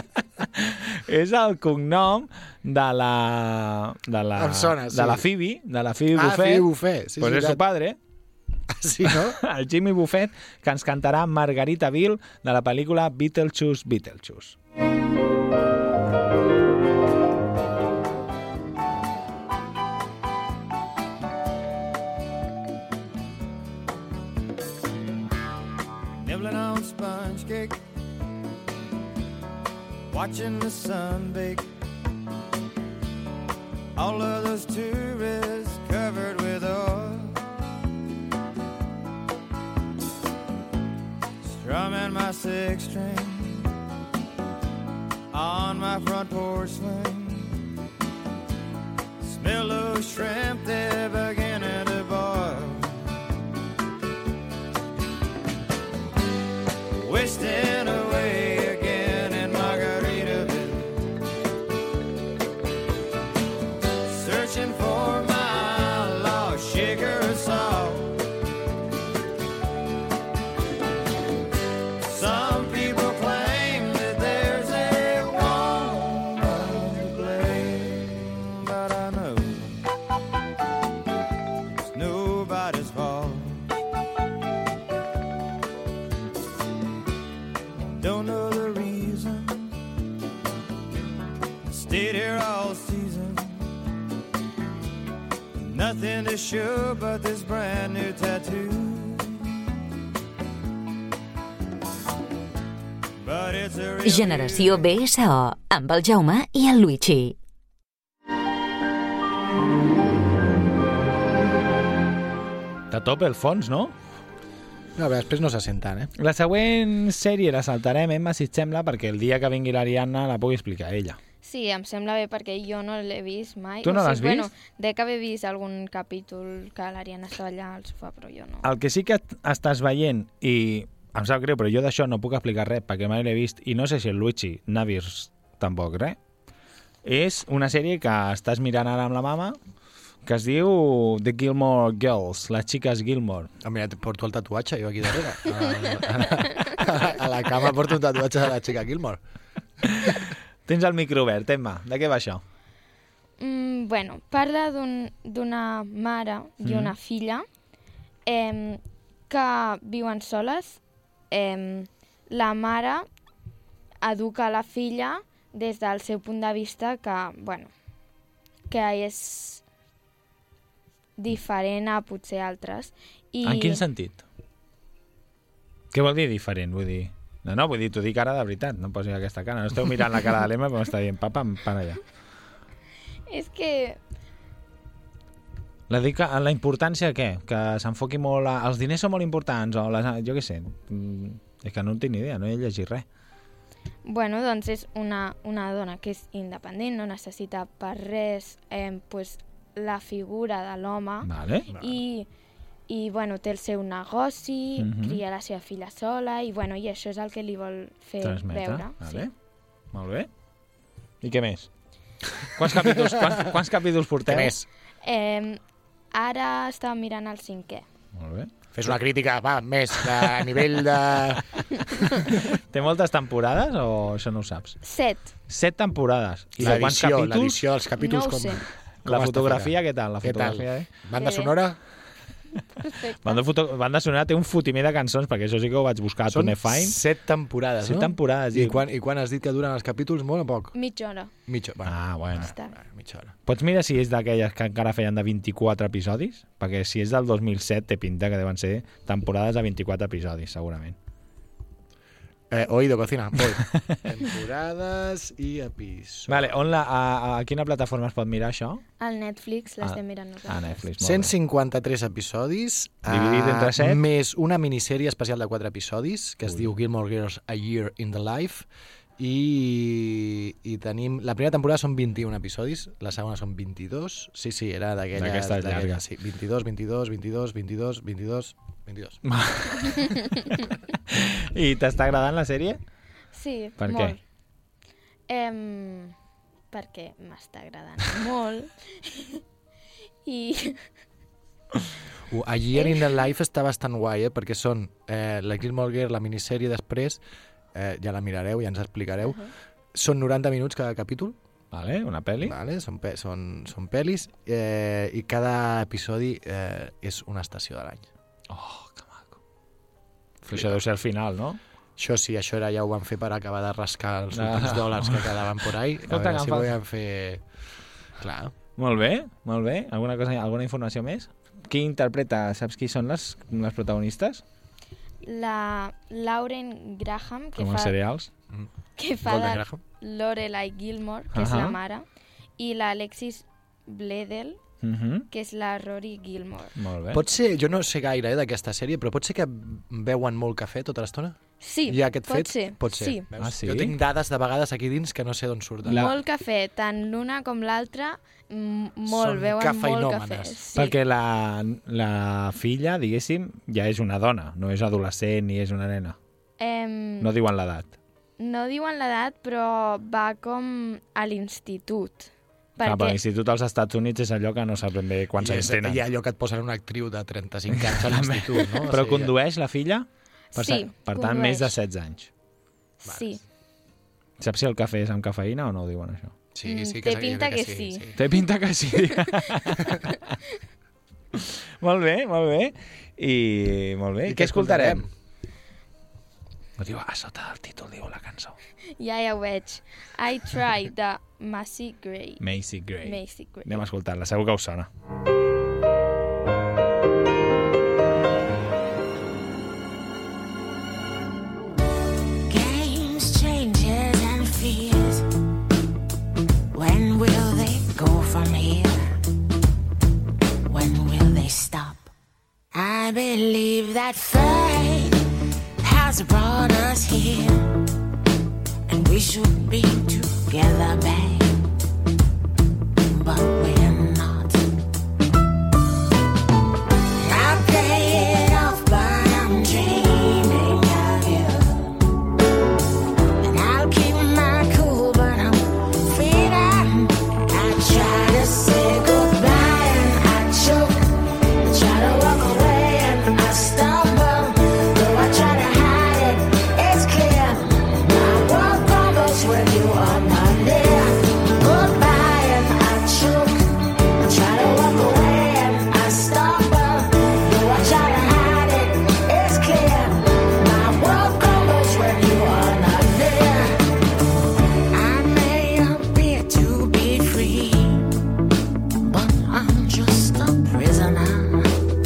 És el cognom de la... De la, em sona, sí. De la Phoebe, de la Phoebe ah, Buffett. Phoebe Buffett. Sí, pues sí, és su padre. Sí, no? El Jimmy Buffett, que ens cantarà Margaritaville de la pel·lícula Beetlejuice, Beetlejuice. Nibbling on sponge cake, watching the sun bake. All of those tourists covered with oil, strumming my six string on my front porch swing. Smell those shrimp, they're beginning to boil. Wasting away again in Margaritaville, searching for my lost sugar salt. stayed here all season. Nothing to show but this brand new tattoo. But it's a real Generació B S O, amb el Jaume i el Luigi. De top el fons, no? No, però després no se sent tant, eh? La següent sèrie la saltarem, Emma, si et sembla, perquè el dia que vingui l'Ariadna la pugui explicar ella. Sí, em sembla bé perquè jo no l'he vist mai. Tu no o sigui, l'has vist? Bueno, dec haver vist algun capítol que l'Ariadna estava allà al sofà, però jo no. El que sí que estàs veient, i em sap greu, però jo d'això no puc explicar res, perquè mai l'he vist, i no sé si el Luigi n'ha vist tampoc res, és una sèrie que estàs mirant ara amb la mama, que es diu The Gilmore Girls, les xiques Gilmore. Ah, mira, porto el tatuatge jo aquí darrere. A la, a la cama porto un tatuatge de la xica Gilmore. Tens el micro obert, Emma. De què va això? Mm, bueno, parla d'una un, mare i Mm. una filla eh, que viuen soles. Eh, la mare educa la filla des del seu punt de vista que, bueno, que és diferent a potser altres. I... En quin sentit? Què vol dir diferent? Vull dir... No, no, vull dir, t'ho dic ara de veritat, no em posis aquesta cara. No esteu mirant la cara de l'Emma, però m'està dient, papa, para allà. És que... La, dic, la importància, què? Que s'enfoqui molt... A... Els diners són molt importants, o les... jo què sé. Mm, és que no en tinc ni idea, no he llegit res. Bueno, doncs és una, una dona que és independent, no necessita per res eh, pues, la figura de l'home. Vale. I, i bueno, té el seu negoci, Mhm. cria la seva filla sola, i, bueno, i això és el que li vol fer Transmetre. veure. Vale. Molt bé. I què més? Quants capítols, quants, quants capítols porteu? Què més? Eh, ara estava mirant el cinquè. Molt bé. Fes una crítica, va, més, de, a nivell de... Té moltes temporades o això no ho saps? Set. Set temporades. I de quants L'edició, capítols? l'edició dels capítols... No ho com, sé. com La està fotografia, feta? què tal? La Què tal? fotografia, eh? Banda Bé. sonora? Perfecte. Banda, foto... Banda sonora té un fotimer de cançons, perquè això sí que ho vaig buscar a Són Tunefine. set temporades, Set no? temporades, I i- quan, I quan has dit que duren els capítols? Molt o poc? Mitja hora. Mitja, va. Ah, bueno. Està. Va, mitja hora. Pots mirar si és d'aquelles que encara feien de vint-i-quatre episodis? Perquè si és del dos mil set té pinta que deuen ser temporades de vint-i-quatre episodis, segurament. Eh, oído, cocina. Voy. Temporades i episodis. Vale, on la, a, a quina plataforma es pot mirar això? Al Netflix Ah, l'estem mirant nosaltres. A Netflix, molt cent bé. cinquanta-tres episodis. Dividit eh, entre set. Més una minissèrie especial de quatre episodis, que es Ui. diu Gilmore Girls A Year in the Life. I, i tenim... La primera temporada són vint-i-un episodis, la segona són vint-i-dos. Sí, sí, era d'aquelles... D'aquestes d'aquelles, llargues. Sí, vint-i-dos, vint-i-dos, vint-i-dos, vint-i-dos, vint-i-dos, vint-i-dos. I t'està agradant la sèrie? Sí, Per què? molt. Em, perquè m'està agradant molt. I... Uh, A Year in the Life està bastant guai, eh? Perquè són eh, la Gilmore Girls, la minissèrie després, eh, ja la mirareu, ja ens explicareu, uh -huh. Són noranta minuts cada capítol. Vale, una pel·li. Vale, són, pe són, són pel·lis eh, i cada episodi eh, és una estació de l'any. Oh, que maco. Això deu ser el final, no? Això sí, això era, ja ho van fer per acabar de rascar els Ah. últims dòlars que quedaven por ahí. A No veure si t'agafes. podien fer... Clar. Molt bé, molt bé. Alguna, cosa, alguna informació més? Qui interpreta? Saps qui són les, les protagonistes? La Lauren Graham, que Com els fa, cereals? que fa Golden de Graham. Lorelai Gilmore, que és Ahà. la mare, i l'Alexis Bledel, Uh -huh. que és la Rory Gilmore. Molt bé. Pot ser, jo no sé gaire eh, d'aquesta sèrie, però pot ser que beuen molt cafè tota l'estona? Sí, Hi ha aquest pot fet? ser. Pot ser. Sí. Veus? Ah, sí? Jo tinc dades de vegades aquí dins que no sé d'on surten. La- Molt cafè, tant l'una com l'altra, mm, molt, Són veuen molt cafeinòmanes. cafè. Sí. Perquè la, la filla, diguéssim, ja és una dona, no és adolescent ni és una nena. Em, No diuen l'edat. no diuen l'edat, però va com a l'institut. Perquè... Perquè... A l'institut als Estats Units és allò que no sap ben bé quants I anys és, tenen. hi ha allò que et posen una actriu de trenta-cinc anys a l'institut, no? O Però sigui, condueix la filla? Per, Sí, sa- per tant, condueix. més de setze anys. Sí. Saps si el cafè és amb cafeïna o no ho diuen això? Sí, Mm, sí, té que, pinta que, que sí. Té pinta que sí. Molt bé, molt bé. I molt bé. I Què escoltarem? escoltarem? Ho diu a sota del títol, diu la cançó. Ja, ja ho veig. I Try, de Macy Gray. Macy Gray. Macy Gray. Anem a escoltar-la, segur que us sona. Games, changes and fears. When will they go from here? When will they stop? I believe that fate has brought us here, and we should be together, babe, but we're not. I play it off, but I'm dreaming of you, and I'll keep my cool, but I'm feeling. I try to say goodbye and I choke, I try to walk away and I stumble, though I try to hide it, it's clear. My world crumbles when you are not near. Goodbye and I choke, I try to walk away and I stumble, though I try to hide it, it's clear. My world crumbles when you are not near. I may appear to be free, but I'm just a prisoner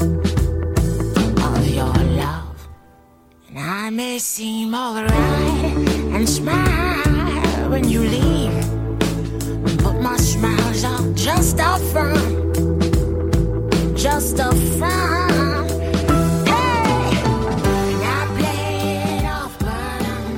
of your love. And I may seem alright and smile when you leave, but my smiles are just a front, just a front. Hey! And I play it off, but I'm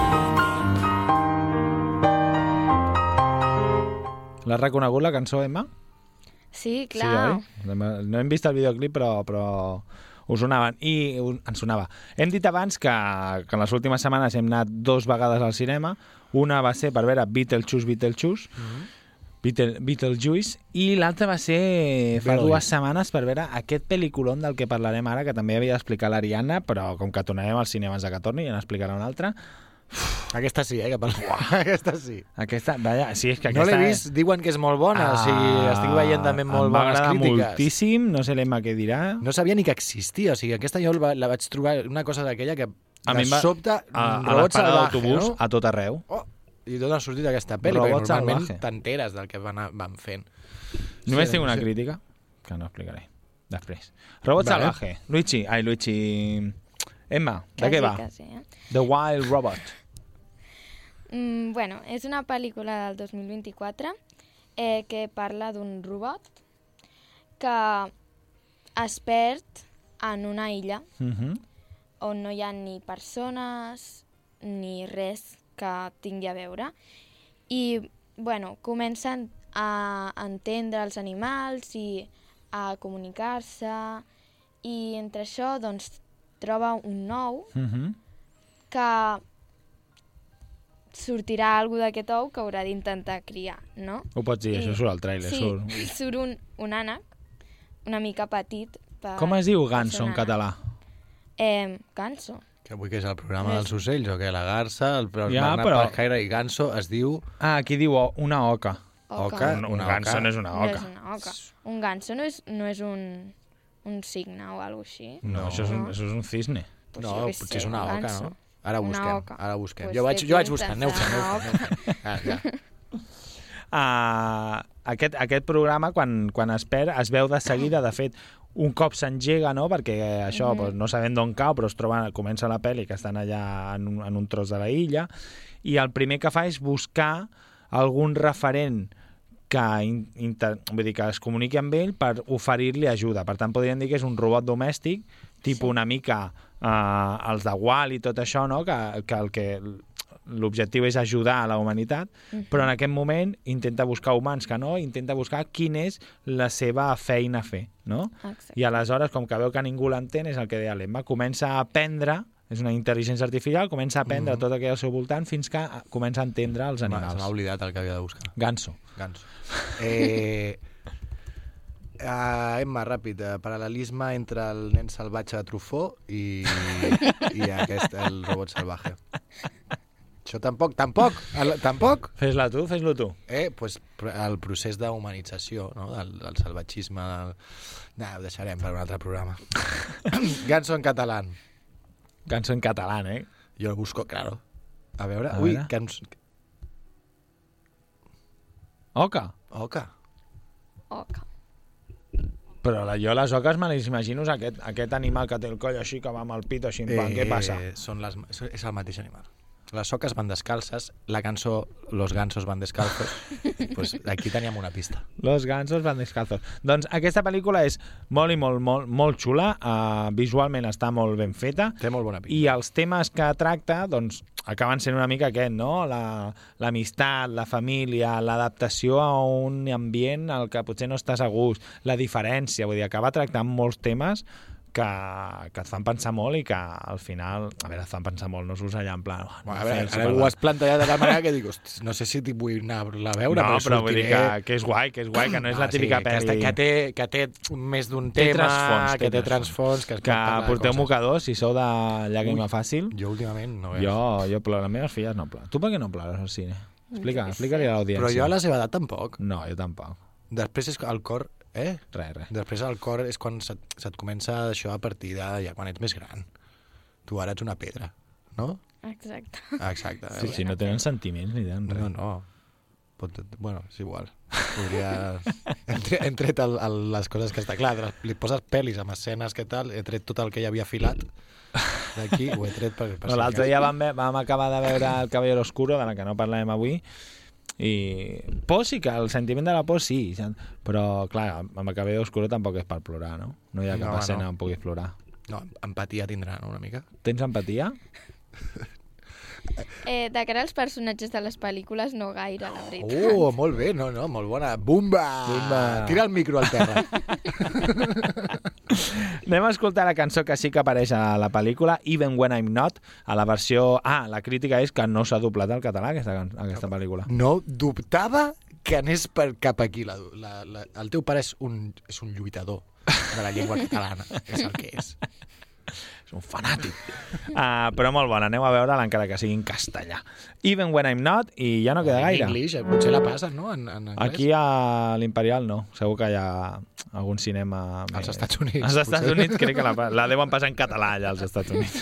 dreaming. L'has reconegut, la cançó, Emma? Sí, clar. Sí, oi? No hem vist el videoclip, però, però us sonaven. I us- ens sonava. Hem dit abans que, que en les últimes setmanes hem anat dos vegades al cinema. Una va ser per veure Beetlejuice, Beetlejuice, Beetle, Beetlejuice, i l'altra va ser fa Beetlejuice. dues setmanes per veure aquest pel·liculón del que parlarem ara, que també havia d'explicar l'Ariadna, però com que tornarem al cinema abans de que torni, ja n'explicarà una altra. Aquesta sí, eh? Que parla. Aquesta sí. Aquesta, vaja, sí, és que No aquesta... l'he vist, diuen que és molt bona, o sigui, estic veient també molt em va bones agradar crítiques. moltíssim, no sé l'Emma què dirà. No sabia ni que existia, o sigui, aquesta jo la la vaig trobar una cosa d'aquella que A de mi em va- sobte, a, a robot la parada salvaje, d'autobús, no? a tot arreu. Oh, i d'on ha sortit aquesta pel·li, Robot perquè normalment salvaje. t'enteres del que van, a- van fent. Només Sí, tinc una sí. crítica, que no explicaré després. Robot Vale. salvaje. Luigi, ai, Luigi... Emma, de Quasi, què va? quasi, eh? The Wild Robot. Mm, bueno, és una pel·lícula del dos mil vint-i-quatre eh, que parla d'un robot que es perd en una illa Mhm. on no hi ha ni persones ni res que tingui a veure. I, bueno, comencen a entendre els animals i a comunicar-se, i entre això, doncs, troba un nou Mhm. que sortirà alguna d'aquest ou que haurà d'intentar criar, no? Ho pots dir, això surt al tràiler. Sí, Surt. surt un, un ànec, una mica petit. Per, Com es diu per ganso ser un en ànec. català? Eh, ganso. Que avui que és el programa No és- dels ocells, o què? La garça, el Ja, Bernat però- Parcaire i Ganso es diu... Ah, aquí diu o- una oca. Oca. Un, un Una ganso oca. no és una No és oca. una oca. Un ganso no és, no és un, un signe o alguna cosa així. No, No. això, és un, No. això és un cisne. Pues no, jo què potser sé, és una un oca, ganso. no? Ara Una busquem, oca. ara busquem. Pues jo vaig, té jo vaig pinta buscant, de aneu fent, ser aneu una fent. Aneu fent. Ah, ja. Uh, aquest, aquest programa, quan, quan es perd, es veu de seguida. De fet, un cop s'engega, no? Perquè això, Mhm. doncs, no sabem d'on cau, però es troben, comença la pel·li que estan allà en un, en un tros de la illa, i el primer que fa és buscar algun referent que, in, inter, vull dir, que es comuniqui amb ell per oferir-li ajuda. Per tant, podríem dir que és un robot domèstic, tipus Sí. una mica eh, els de Wall i tot això, no? que, que el que l'objectiu és ajudar a la humanitat, però en aquest moment intenta buscar humans que no, intenta buscar quina és la seva feina a fer, no? Exacte. I aleshores, com que veu que ningú l'entén, és el que deia l'Emma, comença a aprendre, és una intel·ligència artificial, comença a aprendre Mhm. tot el que hi ha al seu voltant fins que comença a entendre els Se m'ha animals. oblidat el que havia de buscar. Ganso. Ganso. Eh, uh, Emma, ràpid, uh, paral·lelisme entre el nen salvatge de Truffaut i, i aquest, el robot salvaje. Això tampoc, tampoc, el, tampoc. Fes-la tu, fes-lo tu. Eh, pues, pr- el procés d'humanització, no? del, del salvatgisme. Del... No, ho deixarem per un altre programa. Ganso en català. Ganso en català, eh? Jo el busco, claro. A veure, A ui, veure. cans... Oca? Oca. Oca. Però la, jo les oques me les imagino aquest, aquest animal que té el coll així, que va amb el pit així en pan. Eh, Què passa? Són les, és el mateix animal. Les oques van descalces, la cançó Los gansos van descalzos, pues aquí teníem una pista. Los gansos van descalzos. Doncs aquesta pel·lícula és molt i molt, molt, molt xula, uh, visualment està molt ben feta. Té molt bona pinta. I els temes que tracta, doncs, acaben sent una mica aquest, no? La, l'amistat, la família, l'adaptació a un ambient al que potser no estàs a gust, la diferència, vull dir, acaba tractant molts temes que, que et fan pensar molt i que al final, a veure, et fan pensar molt, no surts allà en plan... Oh, no, a veure, ara ho has plantejat de la manera que dic, hosti, no sé si t'hi vull anar a veure, no, però, però vull dir que, sortiré... que és guai, que és guai, que no és no, la típica sí, pel·li... Que, que, té, que té més d'un té tema, transfons, que té transfons... Que, que porteu mocadors, si sou de llàgrima Ui, fàcil... Jo últimament no veig. Jo, jo ploro, les meves filles no ploren. Tu per què no plores al cine? Explica, explica-li a l'audiència. Però jo a la seva edat tampoc. No, jo tampoc. Després és el cor... Eh? Res, res. Després el cor és quan se't, se't comença això a partir de ja quan ets més gran. Tu ara ets una pedra, no? Exacte. Exacte. Sí, sí, no tenen sentiments ni tenen res. No, no. Pot, bueno, és igual. Podria... Hem, tret, hem tret el, el, les coses que està clar. Li poses pel·lis amb escenes que tal, he tret tot el que hi havia filat d'aquí, ho he tret per... per no, l'altre dia vam, vam acabar de veure El Caballero Oscuro, de la que no parlem avui, i por sí que el sentiment de la por sí, però clar, amb El Caballero Oscuro tampoc és per plorar, no? No hi ha cap no, escena no. on puguis plorar. No, empatia tindrà, no, una mica? Tens empatia? Eh, de cara als personatges de les pel·lícules, no gaire, la veritat. Oh, molt bé, no, no, molt bona. Bumba! Bumba! Tira el micro al terra. Anem a escoltar la cançó que sí que apareix a la pel·lícula, Even When I'm Not, a la versió... Ah, la crítica és que no s'ha doblat al català, aquesta, aquesta pel·lícula. No dubtava que anés per cap aquí. La, la, la, el teu pare és un, és un lluitador de la llengua catalana, és el que és. És un fanàtic. Uh, però molt bona, aneu a veure-la encara que sigui en castellà. Even When I'm Not, i ja no queda gaire. En English, potser la passen, no? En, en anglès. Aquí a l'Imperial no. Segur que hi ha algun cinema... Als Estats Units. Als Estats potser. Units crec que la, la deuen passar en català allà als Estats Units.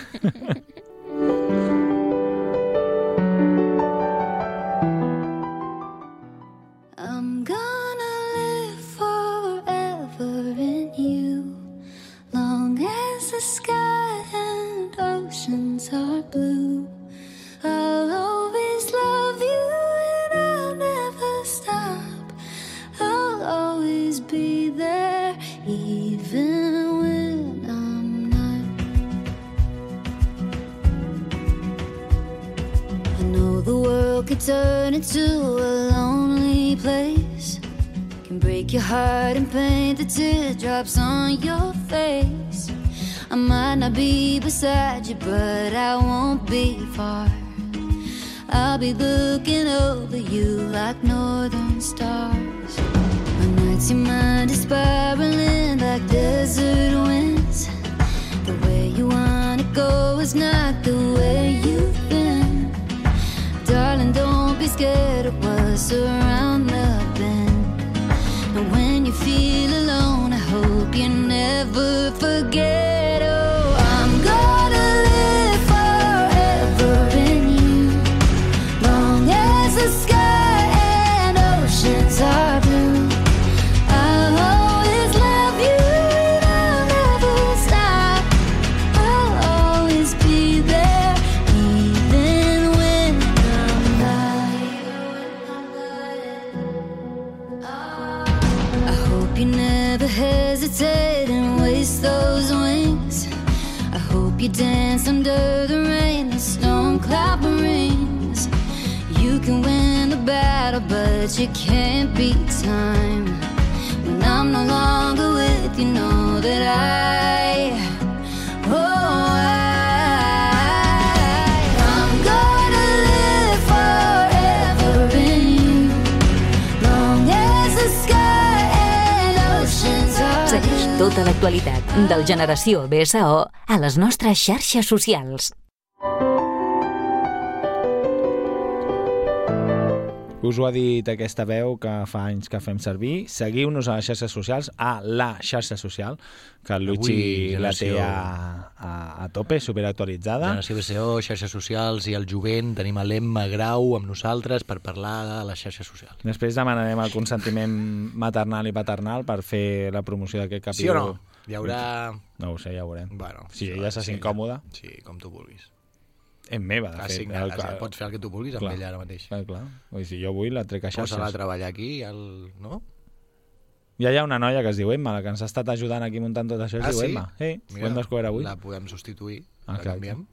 I'm gonna live forever in you, long as the sky and oceans are blue. I'll always love you and I'll never stop. I'll always be there, even when I'm not. I know the world could turn into a lonely place, can break your heart and paint the teardrops on your face. I might not be beside you, but I won't be far. I'll be looking over you like northern stars. On nights your mind is spiraling like desert winds. The way you wanna go is not the way you've been. Darling, don't be scared of what's around the bend. And when you feel alone, I hope you never forget. Oh, I'm gonna live forever in you, long as the sky and oceans are blue. I'll always love you and I'll never stop. I'll always be there, even when I'm not. I hope you never hesitate and waste those wings. I hope you dance under the rain, the storm cloud rings. You can win the battle, but you can't beat time. When I'm no longer with you, know that I, oh I, I'm gonna live forever in you, long as the sky and oceans are. Segueix tota l'actualitat del Generació B S O a les nostres xarxes socials. us ho ha dit aquesta veu que fa anys que fem servir. Seguiu-nos a les xarxes socials, a la xarxa social, que el Luigi Avui, la té generació- a, a, a tope, superactualitzada. Generació B C O, xarxes socials i el jovent. Tenim l'Emma Grau amb nosaltres per parlar de les xarxes socials. Després demanarem el consentiment maternal i paternal per fer la promoció d'aquest capítol. Sí o no? Hi haurà... No ho sé, ja ho veurem. Bueno, si sí, ella se sí, sent còmoda. Sí, com tu vulguis. És meva, de Has fet. signat, Eh, clar. pots fer el que tu vulguis amb Clar. ella ara mateix. Clar, clar. Vull dir, si jo vull, la trec a xarxes. Posa-la a treballar aquí, el... no? Ja hi ha una noia que es diu Emma, la que ens ha estat ajudant aquí muntant tot això, es Ah, diu sí? Emma. Sí, Mira, ho hem descobert avui. la podem substituir, Ah, la clar. canviem.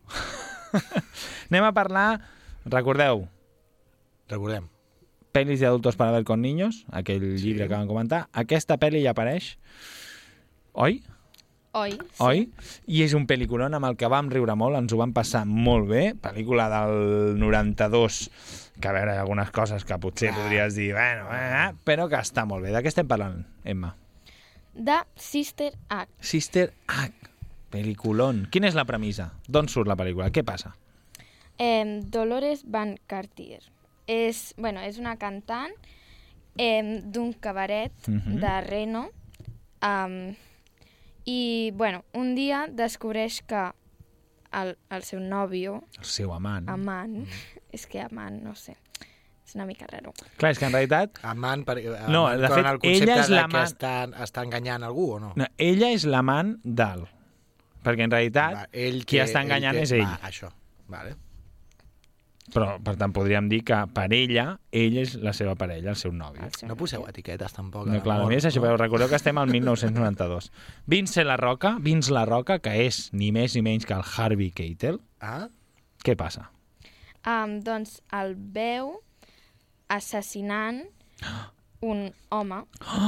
Anem a parlar, recordeu, Recordem. Pelis de adultos para ver con niños, aquell Sí. llibre que vam comentar. Aquesta pel·li ja apareix, oi? Oi? Oi? I és un pel·lículon amb el que vam riure molt, ens ho vam passar molt bé, pel·lícula del noranta-dos, que a veure, hi ha algunes coses que potser Ah. podries dir, bueno, eh, però que està molt bé. De què estem parlant, Emma? De Sister Act. Sister Act, pel·lículon. Quina és la premissa? D'on surt la pel·lícula? Què passa? Eh, Dolores Van Cartier. És, bueno, és una cantant eh, d'un cabaret Mhm. de Reno. Um, I, bueno, un dia descobreix que el, el seu nòvio, El seu amant. amant, és que amant, no sé, és una mica raro. Clar, és que en realitat Amant, per, No, amant de con fet, el concepte ella és de l'amant- que està, està enganyant algú o no? no, ella és l'amant d'Al. Perquè en realitat Va, ell qui té- està enganyant té- és ell. Va, això, vale. Però, per tant, podríem dir que per ella, ell és la seva parella, el seu nòvio. No poseu etiquetes tampoc. a No, clar, a l'amor, mi és això, no? però recordeu que estem al dinou noranta-dos. Vince La Roca, Vince La Roca, que és ni més ni menys que el Harvey Keitel. Ah? Què passa? Um, doncs el veu assassinant un home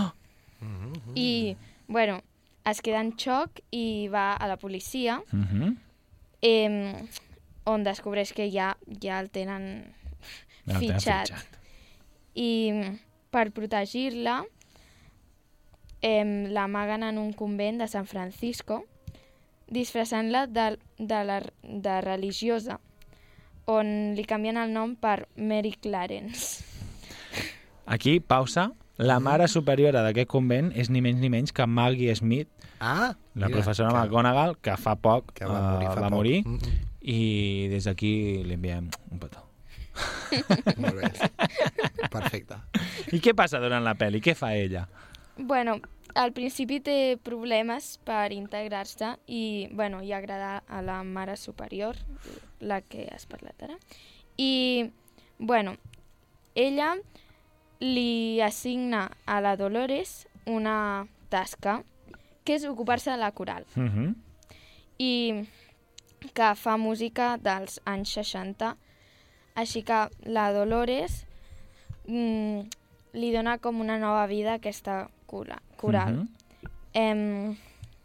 i, bueno, es queda en xoc i va a la policia, Mhm. eh, on descobreix que ja, ja el tenen Ja el tenen fitxat. fitxat. I per protegir-la eh, l'amaguen en un convent de San Francisco disfressant-la de, de, la, de religiosa, on li canvien el nom per Mary Clarence. Aquí, pausa. La mare superiora d'aquest convent és ni menys ni menys que Maggie Smith, Ah, la mira, professora que- McGonagall, que fa poc que va morir, eh, fa va poc. morir Mm, i des d'aquí li enviem un petó. Molt bé. Perfecte. I què passa durant la pel·li? Què fa ella? Bueno, al principi té problemes per integrar-se i, bueno, i agradar a la mare superior, la que has parlat ara. I, bueno, ella li assigna a la Dolores una tasca, que és ocupar-se de la coral. Uh -huh. I que fa música dels anys seixanta. Així que la Dolores mm, li dona com una nova vida a aquesta cura, coral. Mhm. Em,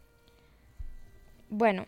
bueno,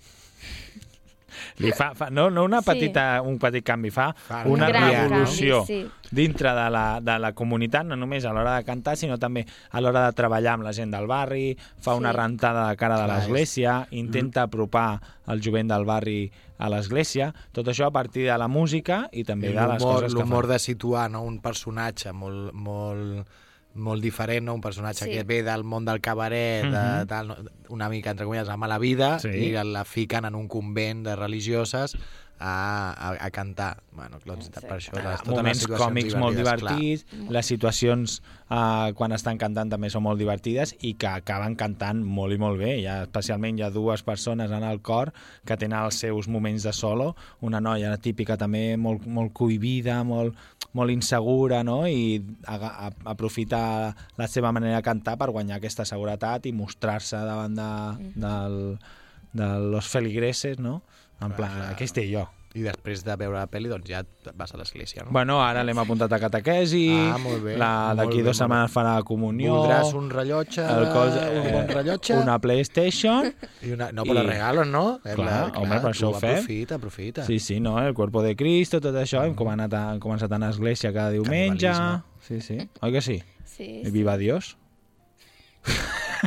Li fa, fa, no, no una Sí. petita, un petit canvi, fa Fa una un gran revolució canvi, sí. dintre de la, de la comunitat, no només a l'hora de cantar, sinó també a l'hora de treballar amb la gent del barri, fa una Sí. rentada de cara de Clar, l'església, intenta apropar el jovent del barri a l'església, tot això a partir de la música i també I de les l'humor coses que l'humor fa. de situar, no, un personatge molt, molt, molt diferent, no? Un personatge Sí. que ve del món del cabaret, de, Mhm. tal, no? Una mica, entre cometes, a mala vida, Sí. i la fiquen en un convent de religioses a, a, a cantar. Bueno, doncs, Sí. per això, Ah, les, totes les moments situacions còmics molt divertides, divertits, les situacions uh, quan estan cantant també són molt divertides i que acaben cantant molt i molt bé. Hi ha, especialment hi ha dues persones en el cor que tenen els seus moments de solo, una noia típica també molt, molt cohibida, molt, molt insegura, no? I a, a, aprofita la seva manera de cantar per guanyar aquesta seguretat i mostrar-se davant de, del, de los feligreses, no? En plan, clar. aquí estic jo. I després de veure la pel·li, doncs ja vas a l'església, no? Bueno, ara l'hem apuntat a catequesi, Ah, molt bé, la molt d'aquí bé, dues molt setmanes farà la comunió, Voldràs un rellotge, el cos, un bon rellotge, una PlayStation. i una, no, però i- regalos, no? Clar, La- home, per això tu ho fem. Aprofita, aprofita. Sí, sí, no, el cuerpo de Cristo, tot això, hem començat a, hem començat a anar a església cada diumenge. Canibalisme. Sí, sí, oi que sí? sí. I viva Dios.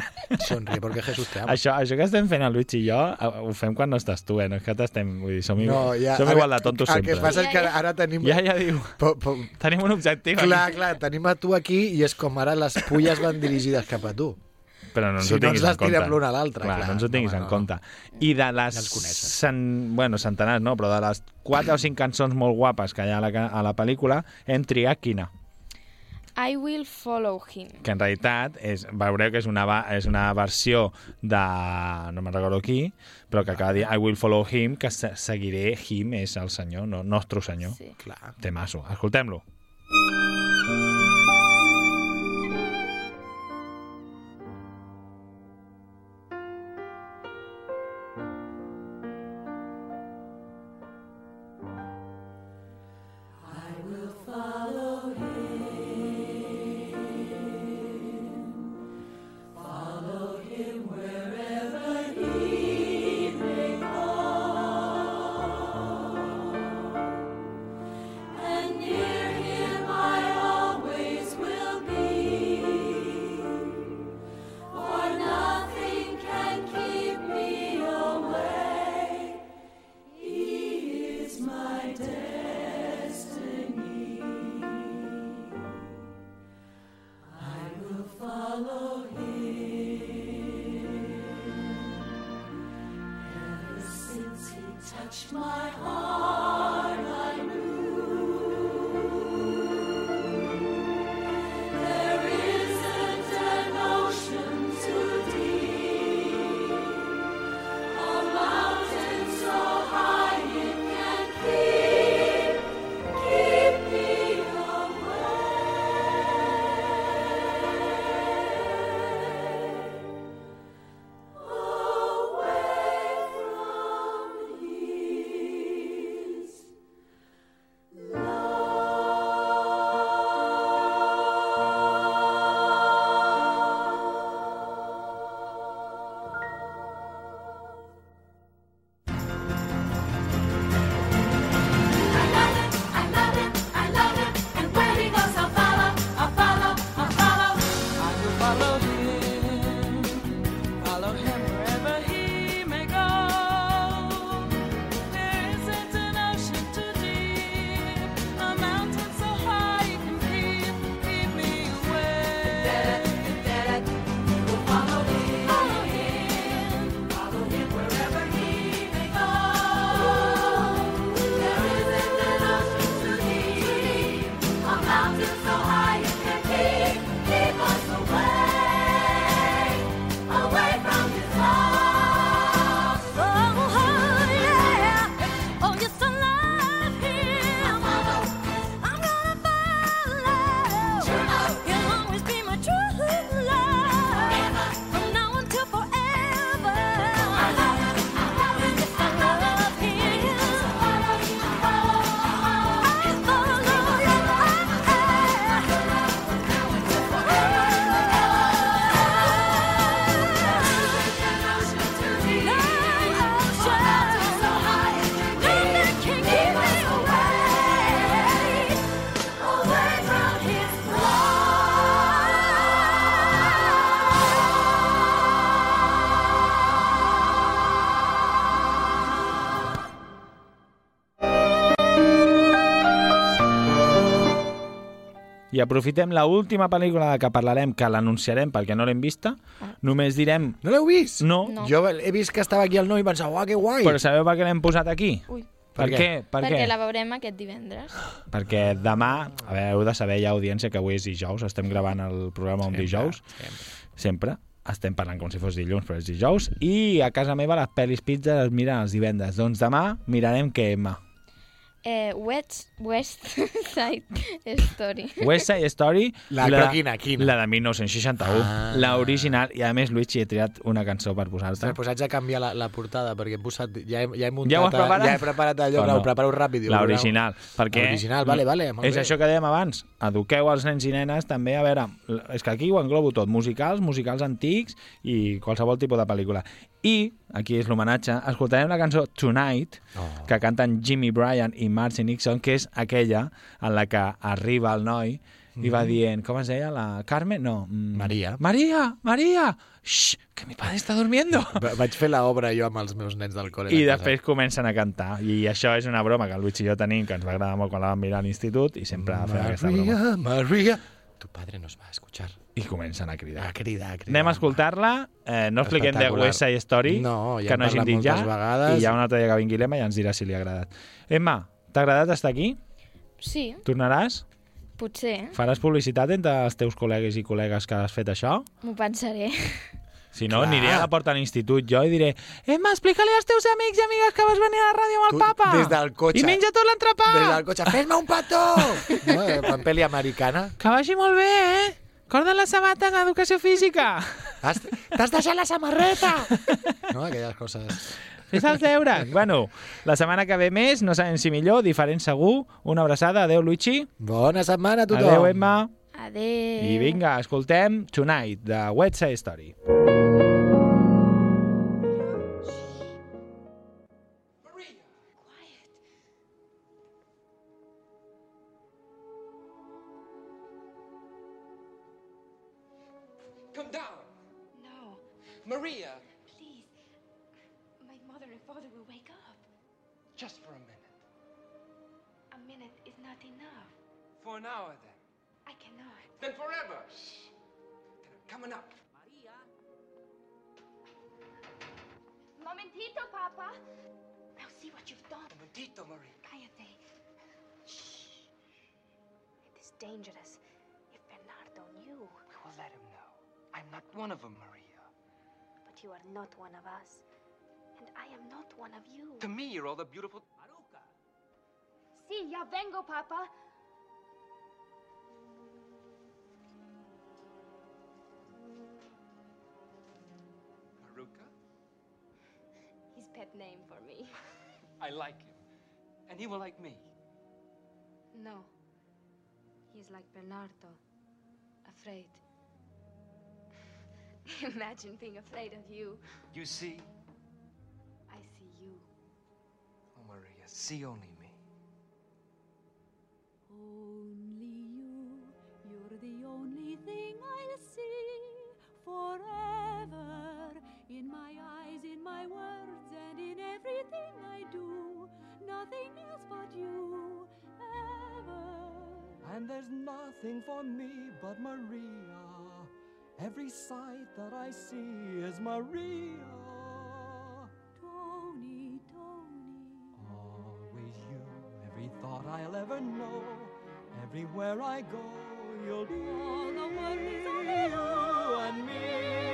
Sonríe porque Jesús te ama. Això, això que estem fent el Luigi i jo ho fem quan no estàs tu, eh? No és que t'estem... Vull dir, som, No, ja, som igual de tontos el sempre. que passa és que ara tenim... Ja, ja diu. Po, po... Tenim un objectiu. Clar, aquí. clar, tenim a tu aquí i és com ara les pulles van dirigides cap a tu. Però no ens Si ho no tinguis ens en compte. les tirem l'una a l'altra, Clar, clar. no ens ho tinguis No, en no, compte. I de les... Ja els coneixes. Cent... Bueno, centenars no, però de les quatre o cinc cançons molt guapes que hi ha a la, ca- a la pel·lícula, hem triat quina? I Will Follow Him. Que en realitat és, veureu que és una, va- és una versió de... no me'n recordo qui, però que acaba de dir I Will Follow Him, que se- seguiré him, és el senyor, no, nostre senyor. Sí. Clar. Temasso. Escoltem-lo. And near him I always will be, for nothing can keep me away. He is my destiny. I will follow him. Ever since he touched my heart, I knew there isn't an ocean too deep, a mountain so high it can keep, keep me away, away from his Follow him, follow him wherever he may go. There isn't an ocean too deep, a mountain so high it can keep, keep me away. We'll follow him, follow him, follow him wherever he may go. There isn't an ocean too deep, a mountain so high it can keep, keep us away, away from his love. Oh, yeah. Oh, yes, I love him. I'm gonna follow. True love. He'll always be my true love. From now until forever. I love him, I love him, Yes, I love him. follow him, follow him, follow him. I aprofitem la última pel·lícula de què parlarem, que l'anunciarem perquè no l'hem vista. Només direm... No l'heu vist? No. No. Jo he vist que estava aquí el noi i pensava, uah, que guai. Però sabeu per què l'hem posat aquí? Ui. Per, Per què? què? Per Perquè què? la veurem aquest divendres. Perquè demà, a veure, heu de saber ja, audiència, que avui és dijous, estem gravant el programa un dijous, sempre, estem parlant com si fos dilluns, però és dijous, i a casa meva les pel·lis pizza les miren els divendres. Doncs demà mirarem què, Emma? Eh, West, West Side Story. West Side Story, La- però quina, quina? la de mil nou-cents seixanta-u, Ah. la original, i a més, Luigi, he triat una cançó per posar-te. Ostres, doncs haig de canviar la, la portada perquè he posat, ja, he, ja he muntat, Ja ho has preparat? ja he preparat allò, O clar, no? ho preparo ràpid. i ho L'original. Perquè L'original, vale, vale, molt és bé. això que dèiem abans. Eduqueu els nens i nenes també, a veure, és que aquí ho englobo tot, musicals, musicals antics i qualsevol tipus de pel·lícula. I, aquí és l'homenatge, escoltarem la cançó Tonight, Oh. que canten Jimmy Bryan i Marcy Nixon, que és aquella en la que arriba el noi i va dient, com es deia, la Carmen? No. Mm, Maria. Maria, Maria! Xx, que mi padre està durmiendo. Va- Vaig fer l'obra jo amb els meus nens del col·le. I de casa. després comencen a cantar. I això és una broma que el Luigi i jo tenim, que ens va agradar molt quan la vam mirar a l'institut, i sempre fem aquesta broma. Maria, Maria... Tu padre nos va a escuchar. I comencen a cridar. A cridar, a cridar. Anem a escoltar-la. Eh, no expliquem de Espectacular. West Side Story, No, ja que hem no hagin parlat dit ja, moltes vegades. i ja un altre dia que vingui l'Emma ja ens dirà si li ha agradat. Emma, t'ha agradat estar aquí? Sí, Tornaràs? potser. Faràs publicitat entre els teus col·legues i col·legues que has fet això? M'ho pensaré. Si no, Clar. aniré a la porta de l'institut jo i diré Emma, explica-li als teus amics i amigues que vas venir a la ràdio amb el Tu, papa. des del cotxe. I menja tot l'entrepà. Des del cotxe, fes-me un petó! No, eh, en pel·li americana. Que vagi molt bé, eh? Corda les sabates d'educació física. Has- T'has deixat la samarreta! No, aquelles coses... Fes els deures. Bueno, la setmana que ve més, no sabem si millor, diferent segur. Una abraçada. Adéu, Luigi. Bona setmana a tothom. Adéu, Emma. Adéu. I vinga, escoltem Tonight, de West Side Story. Come down. No, Maria, please. My mother and father will wake up. just for a minute. A minute is not enough. For an hour, then. I cannot. Then forever. Shh. They're coming up. Momentito, Papa. Now see what you've done. Momentito, Maria. Cállate. Shh. It is dangerous. If Bernardo knew. We will let him know. I'm not one of them, Maria. But you are not one of us. And I am not one of you. To me, you're all the beautiful... Sí, ya vengo, Papa. Haruka? His pet name for me. I like him. And he will like me. No. He is like Bernardo. Afraid. Imagine being afraid of you. You see? I see you. Oh, Maria, see only me. Only you, you're the only thing I'll see forever. In my eyes, in my words, and in everything I do. Nothing else but you, ever. And there's nothing for me but Maria. Every sight that I see is Maria. Tony, Tony. Always you, every thought I'll ever know. Everywhere I go, you'll be All the world is you and me.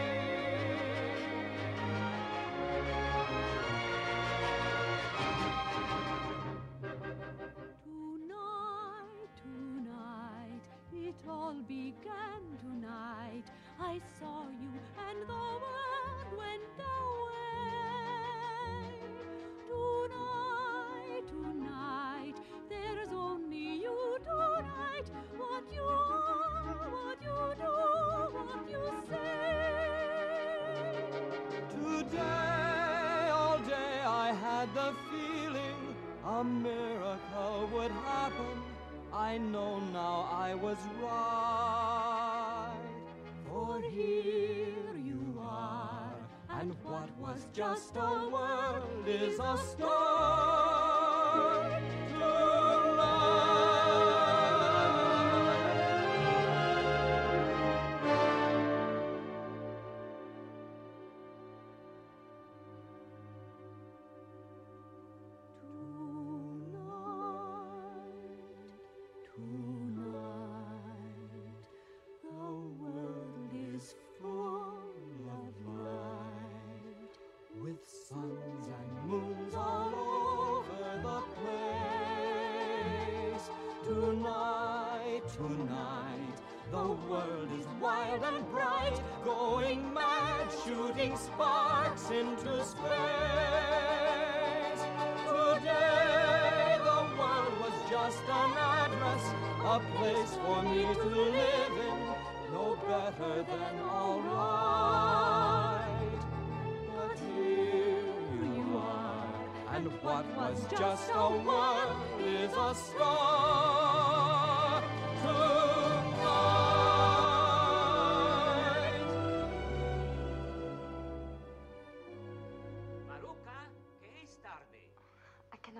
Tonight, tonight, it all began tonight. I saw you and the world went away. Tonight, tonight, there's only you tonight. What you are, what you do, what you say. Today, all day, I had the feeling a miracle would happen. I know now I was right. For here you are, and what was just a world is a star Tonight, the world is full of light. with suns and moons all over the place. Tonight, tonight, the world is wild and bright, going mad, shooting sparks into space. Today, the world was just an address, a place for me to live in, no better than all right. But here you are, and what was just a world is a star.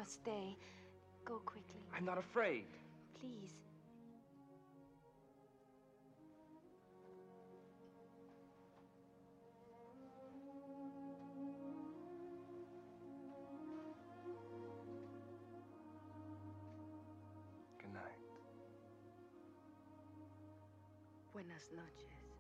must stay. Go quickly. I'm not afraid. Please. Good night. Buenas noches.